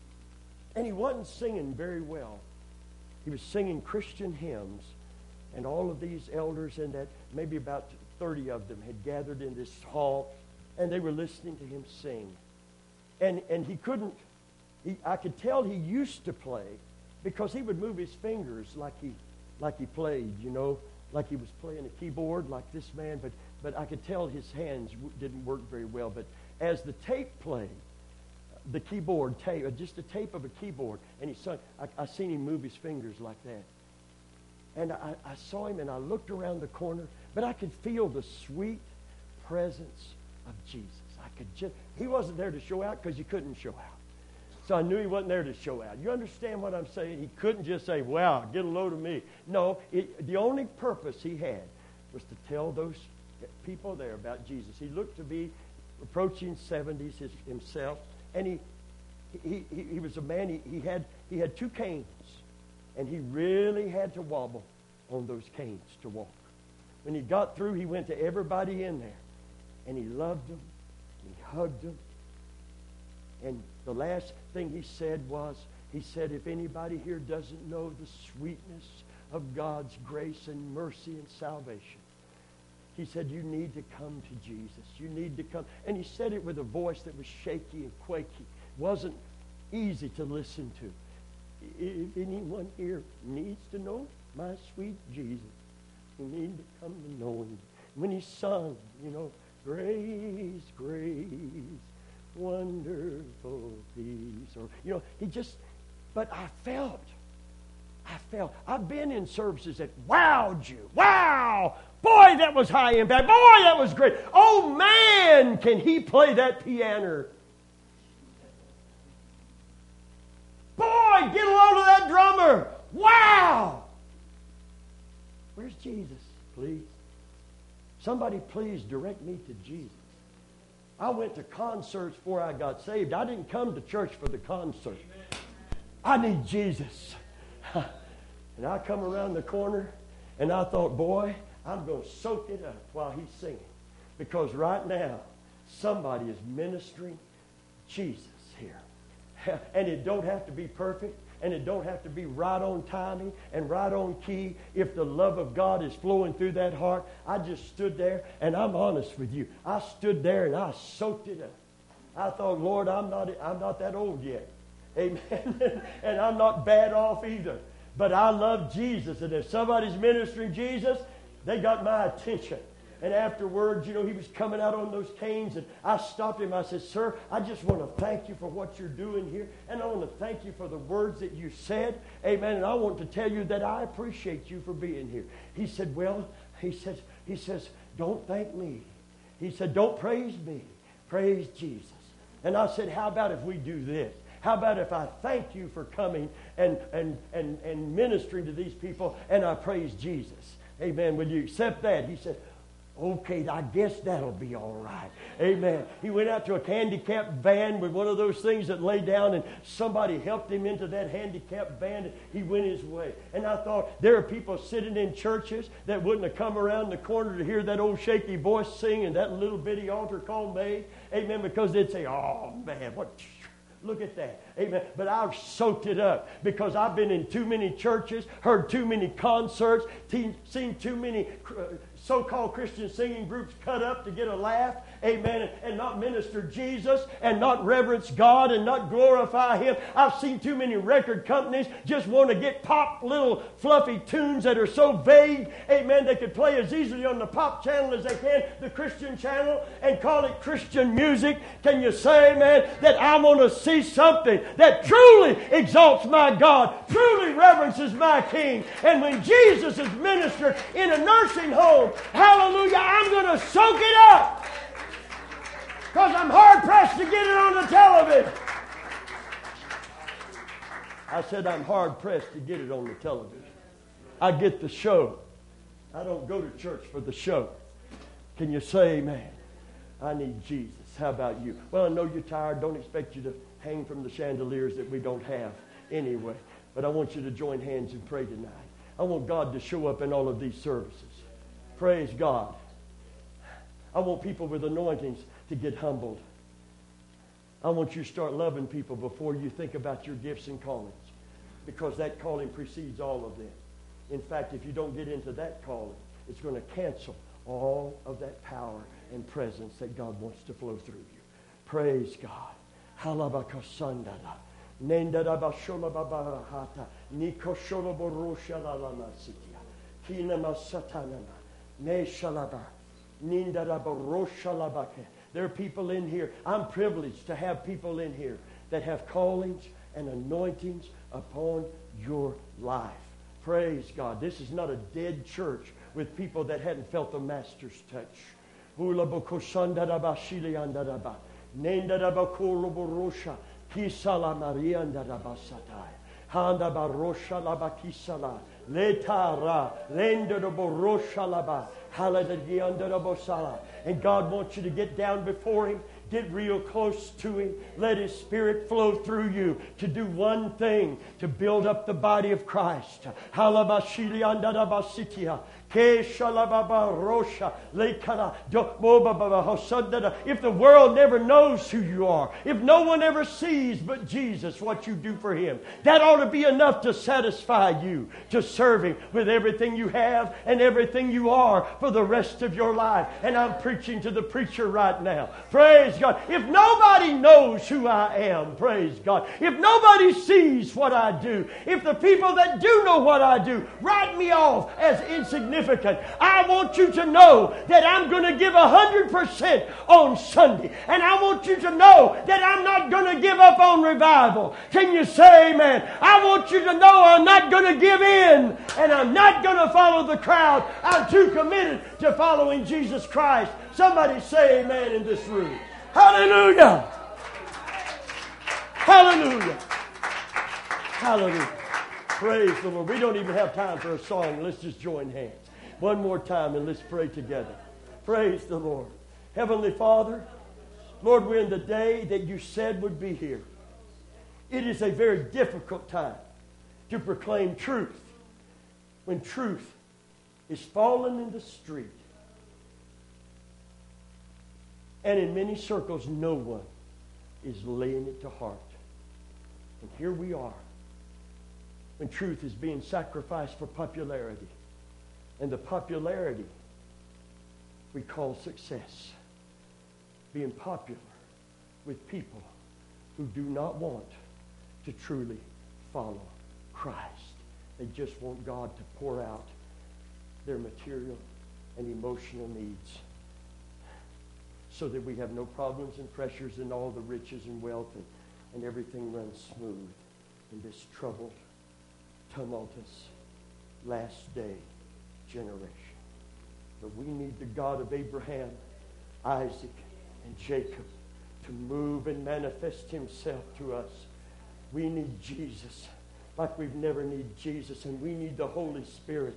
Speaker 2: And he wasn't singing very well. He was singing Christian hymns, and all of these elders and that, maybe about thirty of them, had gathered in this hall, and they were listening to him sing. And and he couldn't, he, I could tell he used to play because he would move his fingers like he like he played, you know, like he was playing a keyboard like this man, but but I could tell his hands w- didn't work very well. But as the tape played, the keyboard tape, uh, just a tape of a keyboard, and he sung, I, I seen him move his fingers like that. And I, I saw him, and I looked around the corner, but I could feel the sweet presence of Jesus. I could just, he wasn't there to show out because he couldn't show out. So I knew he wasn't there to show out. You understand what I'm saying? He couldn't just say, wow, get a load of me. No, it, the only purpose he had was to tell those people there about Jesus. He looked to be approaching seventies his, himself, and he, he, he, he was a man, he, he, had, he had two canes, and he really had to wobble on those canes to walk. When he got through, he went to everybody in there, and he loved them, and he hugged them, and the last thing he said was, he said, if anybody here doesn't know the sweetness of God's grace and mercy and salvation, he said, you need to come to Jesus. You need to come. And he said it with a voice that was shaky and quaky. It wasn't easy to listen to. if anyone here needs to know my sweet Jesus, you need to come to know him. When he sung, you know, grace, grace, wonderful peace. Or, you know, he just, but I felt, I felt, I've been in services that wowed you. Wow! Boy, that was high impact. Boy, that was great. Oh, man, can he play that piano? Boy, get a load of that drummer. Wow! Where's Jesus, please? Somebody please direct me to Jesus. I went to concerts before I got saved. I didn't come to church for the concert. I need Jesus. And I come around the corner, and I thought, boy, I'm going to soak it up while he's singing. Because right now, somebody is ministering Jesus here. And it don't have to be perfect, and it don't have to be right on timing and right on key. If the love of God is flowing through that heart, I just stood there, and I'm honest with you. I stood there, and I soaked it up. I thought, Lord, I'm not, I'm not that old yet. Amen. And I'm not bad off either. But I love Jesus, and if somebody's ministering Jesus, they got my attention. And afterwards, you know, he was coming out on those canes, and I stopped him. I said, sir, I just want to thank you for what you're doing here, and I want to thank you for the words that you said. Amen. And I want to tell you that I appreciate you for being here. He said, well, he says, he says, don't thank me. He said, don't praise me. Praise Jesus. And I said, how about if we do this? How about if I thank you for coming and, and, and, and ministering to these people, and I praise Jesus? Amen. Will you accept that? He said, okay, I guess that'll be all right. Amen. He went out to a handicapped van with one of those things that lay down, and somebody helped him into that handicapped van, and he went his way. And I thought, there are people sitting in churches that wouldn't have come around the corner to hear that old shaky voice sing and that little bitty altar call made. Amen. Because they'd say, oh, man, what... Look at that. Amen. But I've soaked it up because I've been in too many churches, heard too many concerts, seen too many so-called Christian singing groups cut up to get a laugh. Amen. And not minister Jesus and not reverence God and not glorify Him. I've seen too many record companies just want to get pop little fluffy tunes that are so vague. Amen. They could play as easily on the pop channel as they can the Christian channel and call it Christian music. Can you say, man, that I want to see something that truly exalts my God, truly reverences my King. And when Jesus is ministered in a nursing home, hallelujah, I'm going to soak it up. Because I'm hard-pressed to get it on the television. I said I'm hard-pressed to get it on the television. I get the show. I don't go to church for the show. Can you say amen? I need Jesus. How about you? Well, I know you're tired. Don't expect you to hang from the chandeliers that we don't have anyway. But I want you to join hands and pray tonight. I want God to show up in all of these services. Praise God. I want people with anointings to get humbled. I want you to start loving people before you think about your gifts and callings, because that calling precedes all of them. In fact, if you don't get into that calling, it's going to cancel all of that power and presence that God wants to flow through you. Praise God. Halabakasandada. Nendarabasholababahata. Nikosholoboroshalalamasitia. Kinamasatanama. Neshalaba. Nindarabaroshalabake. There are people in here. I'm privileged to have people in here that have callings and anointings upon your life. Praise God. This is not a dead church with people that hadn't felt the Master's touch. And God wants you to get down before Him. Get real close to Him. Let His Spirit flow through you to do one thing, to build up the body of Christ. If the world never knows who you are, if no one ever sees but Jesus what you do for Him, that ought to be enough to satisfy you to serve Him with everything you have and everything you are for the rest of your life. And I'm preaching to the preacher right now. Praise God. If nobody knows who I am, praise God. If nobody sees what I do, if the people that do know what I do write me off as insignificant, I want you to know that I'm going to give a hundred percent on Sunday. And I want you to know that I'm not going to give up on revival. Can you say amen? I want you to know I'm not going to give in. And I'm not going to follow the crowd. I'm too committed to following Jesus Christ. Somebody say amen in this room. Hallelujah. Hallelujah. Hallelujah. Praise the Lord. We don't even have time for a song. Let's just join hands. One more time and let's pray together. Praise the Lord. Heavenly Father, Lord, we're in the day that you said would be here. It is a very difficult time to proclaim truth when truth is fallen in the street. And in many circles, no one is laying it to heart. And here we are, when truth is being sacrificed for popularity. And the popularity we call success. Being popular with people who do not want to truly follow Christ. They just want God to pour out their material and emotional needs so that we have no problems and pressures and all the riches and wealth and, and everything runs smooth in this troubled, tumultuous, last day generation. But we need the God of Abraham, Isaac, and Jacob to move and manifest Himself to us. We need Jesus like we've never needed Jesus, and we need the Holy Spirit.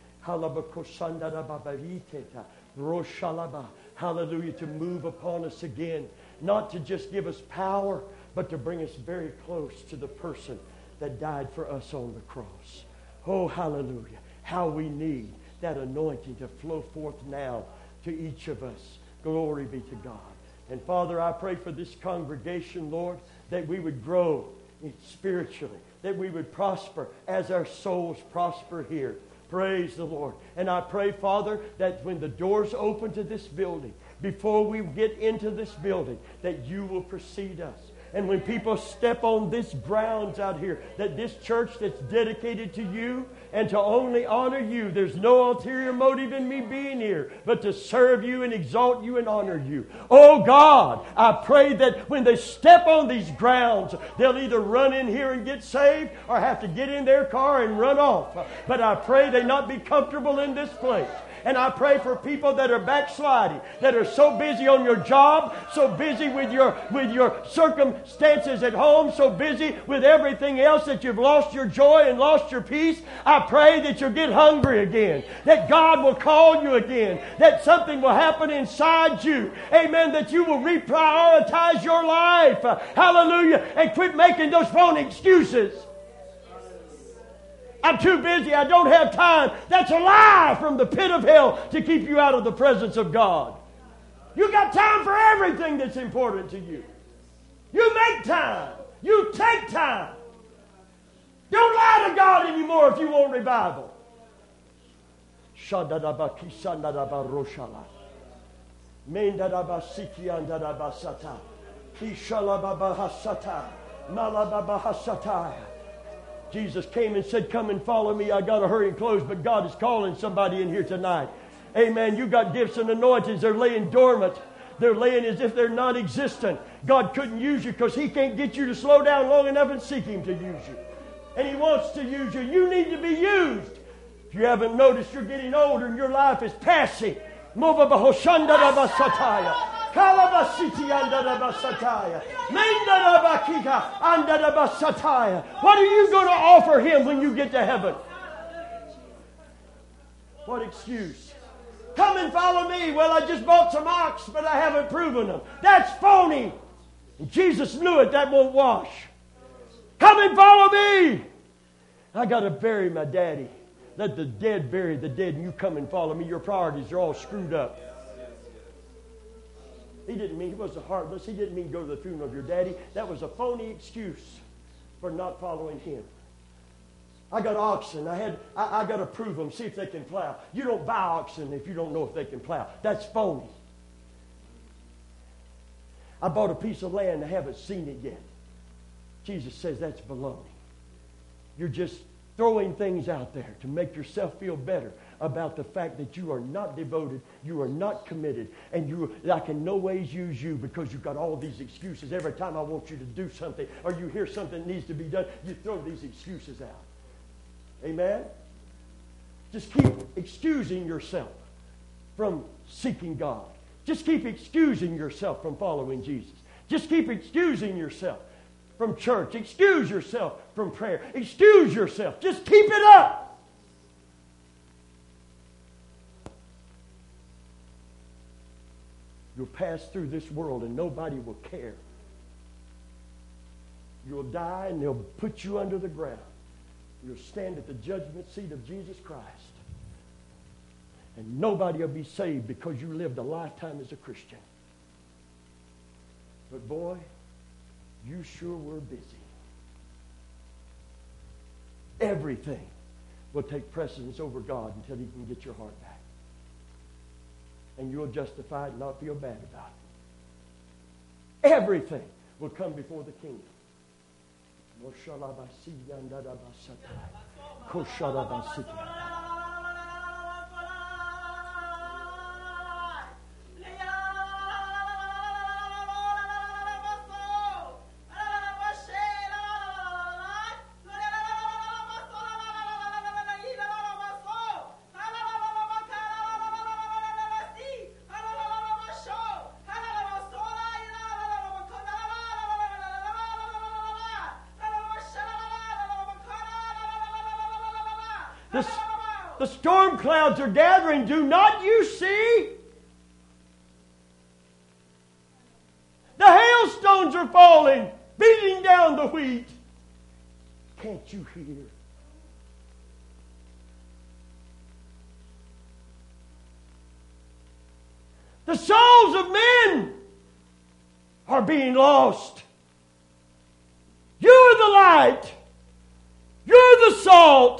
Speaker 2: Hallelujah, to move upon us again, not to just give us power, but to bring us very close to the person that died for us on the cross. Oh, hallelujah. How we need that anointing to flow forth now to each of us. Glory be to God. And Father, I pray for this congregation, Lord, that we would grow spiritually, that we would prosper as our souls prosper here. Praise the Lord. And I pray, Father, that when the doors open to this building, before we get into this building, that you will precede us. And when people step on this grounds out here, that this church that's dedicated to you and to only honor you, there's no ulterior motive in me being here, but to serve you and exalt you and honor you. Oh God, I pray that when they step on these grounds, they'll either run in here and get saved or have to get in their car and run off. But I pray they not be comfortable in this place. And I pray for people that are backsliding, that are so busy on your job, so busy with your with your circumstances at home, so busy with everything else that you've lost your joy and lost your peace. I pray that you'll get hungry again, that God will call you again, that something will happen inside you. Amen, that you will reprioritize your life. Hallelujah. And quit making those phony excuses. I'm too busy. I don't have time. That's a lie from the pit of hell to keep you out of the presence of God. You got time for everything that's important to you. You make time. You take time. Don't lie to God anymore if you want revival. Jesus came and said, come and follow me. I got to hurry and close, but God is calling somebody in here tonight. Amen. You got gifts and anointings. They're laying dormant. They're laying as if they're non-existent. God couldn't use you because He can't get you to slow down long enough and seek Him to use you. And He wants to use you. You need to be used. If you haven't noticed, you're getting older and your life is passing. What are you going to offer Him when you get to heaven? What excuse? Come and follow me. Well, I just bought some ox, but I haven't proven them. That's phony. And Jesus knew it. That won't wash. Come and follow me. I got to bury my daddy. let the dead bury the dead and you come and follow me. Your priorities are all screwed up. He didn't mean, he wasn't heartless. He didn't mean go to the funeral of your daddy. That was a phony excuse for not following him. I got oxen. I had. I, I got to prove them, see if they can plow. You don't buy oxen if you don't know if they can plow. That's phony. I bought a piece of land. I haven't seen it yet. Jesus says that's baloney. You're just throwing things out there to make yourself feel better about the fact that you are not devoted, you are not committed, and you, I can no ways use you because you've got all these excuses. Every time I want you to do something or you hear something that needs to be done, you throw these excuses out. Amen? Just keep excusing yourself from seeking God. Just keep excusing yourself from following Jesus. Just keep excusing yourself from church. Excuse yourself from prayer. Excuse yourself. Just keep it up. You'll pass through this world and nobody will care. You'll die and they'll put you under the ground. You'll stand at the judgment seat of Jesus Christ. And nobody will be saved because you lived a lifetime as a Christian. But boy, you sure were busy. Everything will take precedence over God until He can get your heart back. And you'll justify it and not feel bad about it. Everything will come before the kingdom. The, the storm clouds are gathering. Do not you see? The hailstones are falling, beating down the wheat. Can't you hear? The souls of men are being lost. You're the light. You're the salt.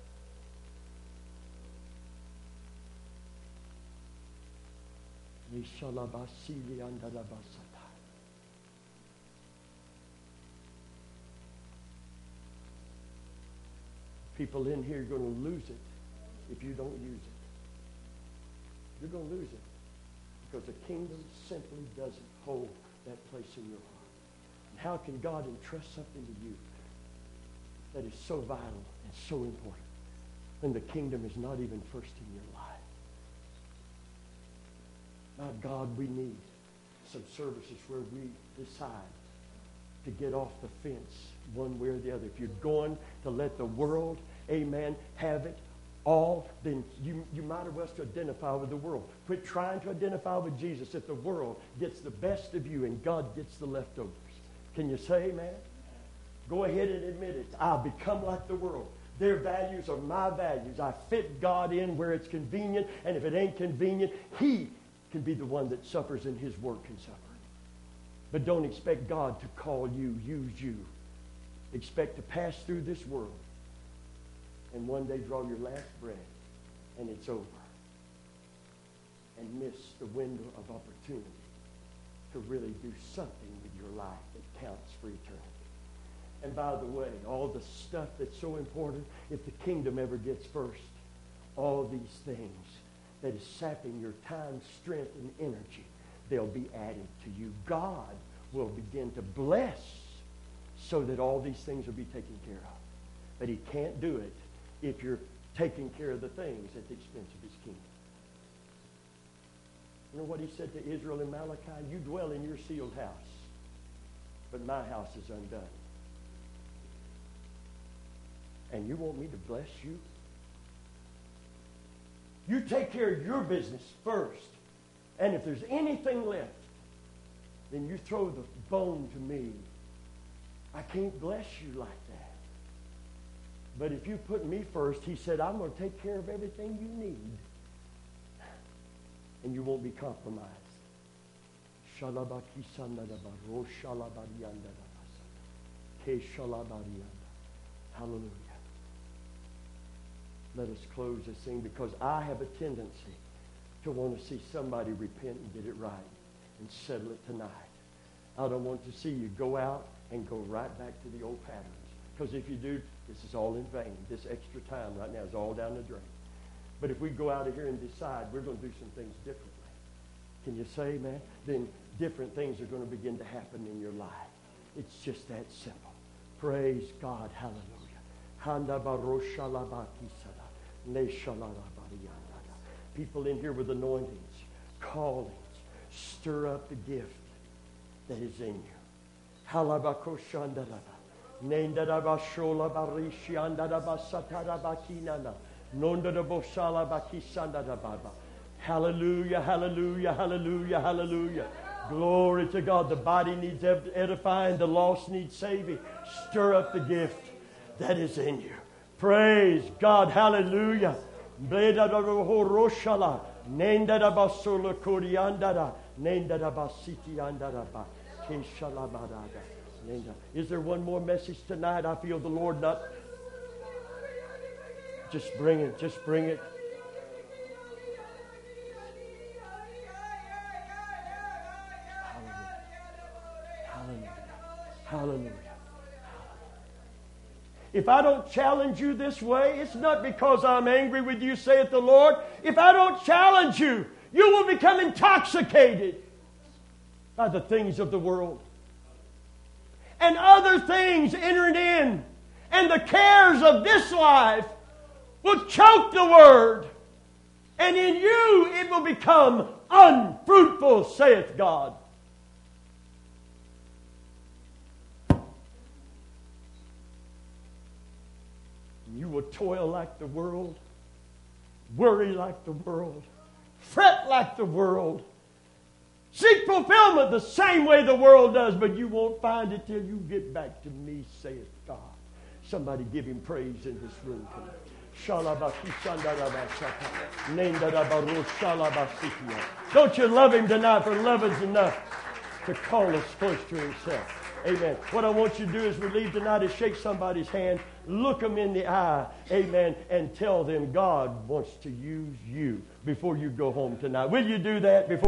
Speaker 2: People in here are going to lose it if you don't use it. You're going to lose it because the kingdom simply doesn't hold that place in your heart. And how can God entrust something to you that is so vital and so important when the kingdom is not even first in your life? My God, we need some services where we decide to get off the fence one way or the other. If you're going to let the world, amen, have it all, then you, you might as well to identify with the world. Quit trying to identify with Jesus if the world gets the best of you and God gets the leftovers. Can you say amen? Go ahead and admit it. I've become like the world. Their values are my values. I fit God in where it's convenient, and if it ain't convenient, He can be the one that suffers and His word can suffer. But don't expect God to call you, use you. Expect to pass through this world and one day draw your last breath and it's over. And miss the window of opportunity to really do something with your life that counts for eternity. And by the way, all the stuff that's so important, if the kingdom ever gets first, all these things that is sapping your time, strength, and energy, they'll be added to you. God will begin to bless so that all these things will be taken care of. But He can't do it if you're taking care of the things at the expense of His kingdom. You know what He said to Israel in Malachi? You dwell in your sealed house, but my house is undone. And you want me to bless you? You take care of your business first. And if there's anything left, then you throw the bone to me. I can't bless you like that. But if you put me first, he said, I'm going to take care of everything you need. And you won't be compromised. Hallelujah. Let us close this thing, because I have a tendency to want to see somebody repent and get it right and settle it tonight. I don't want to see you go out and go right back to the old patterns. Because if you do, this is all in vain. This extra time right now is all down the drain. But if we go out of here and decide we're going to do some things differently, can you say, man? Then different things are going to begin to happen in your life. It's just that simple. Praise God. Hallelujah. People in here with anointings, callings, stir up the gift that is in you. Hallelujah, hallelujah, hallelujah, hallelujah. Glory to God. The body needs edifying. The lost needs saving. Stir up the gift that is in you. Praise God. Hallelujah. Is there one more message tonight? I feel the Lord not. Just bring it. Just bring it. Hallelujah. Hallelujah. If I don't challenge you this way, it's not because I'm angry with you, saith the Lord. If I don't challenge you, you will become intoxicated by the things of the world. And other things entering in. And the cares of this life will choke the word. And in you it will become unfruitful, saith God. You will toil like the world, worry like the world, fret like the world, seek fulfillment the same way the world does, but you won't find it till you get back to me, saith God. Somebody give him praise in this room tonight. Don't you love him tonight, for love is enough to call us close to himself. Amen. What I want you to do as we leave tonight is shake somebody's hand, look them in the eye, amen, and tell them God wants to use you before you go home tonight. Will you do that before?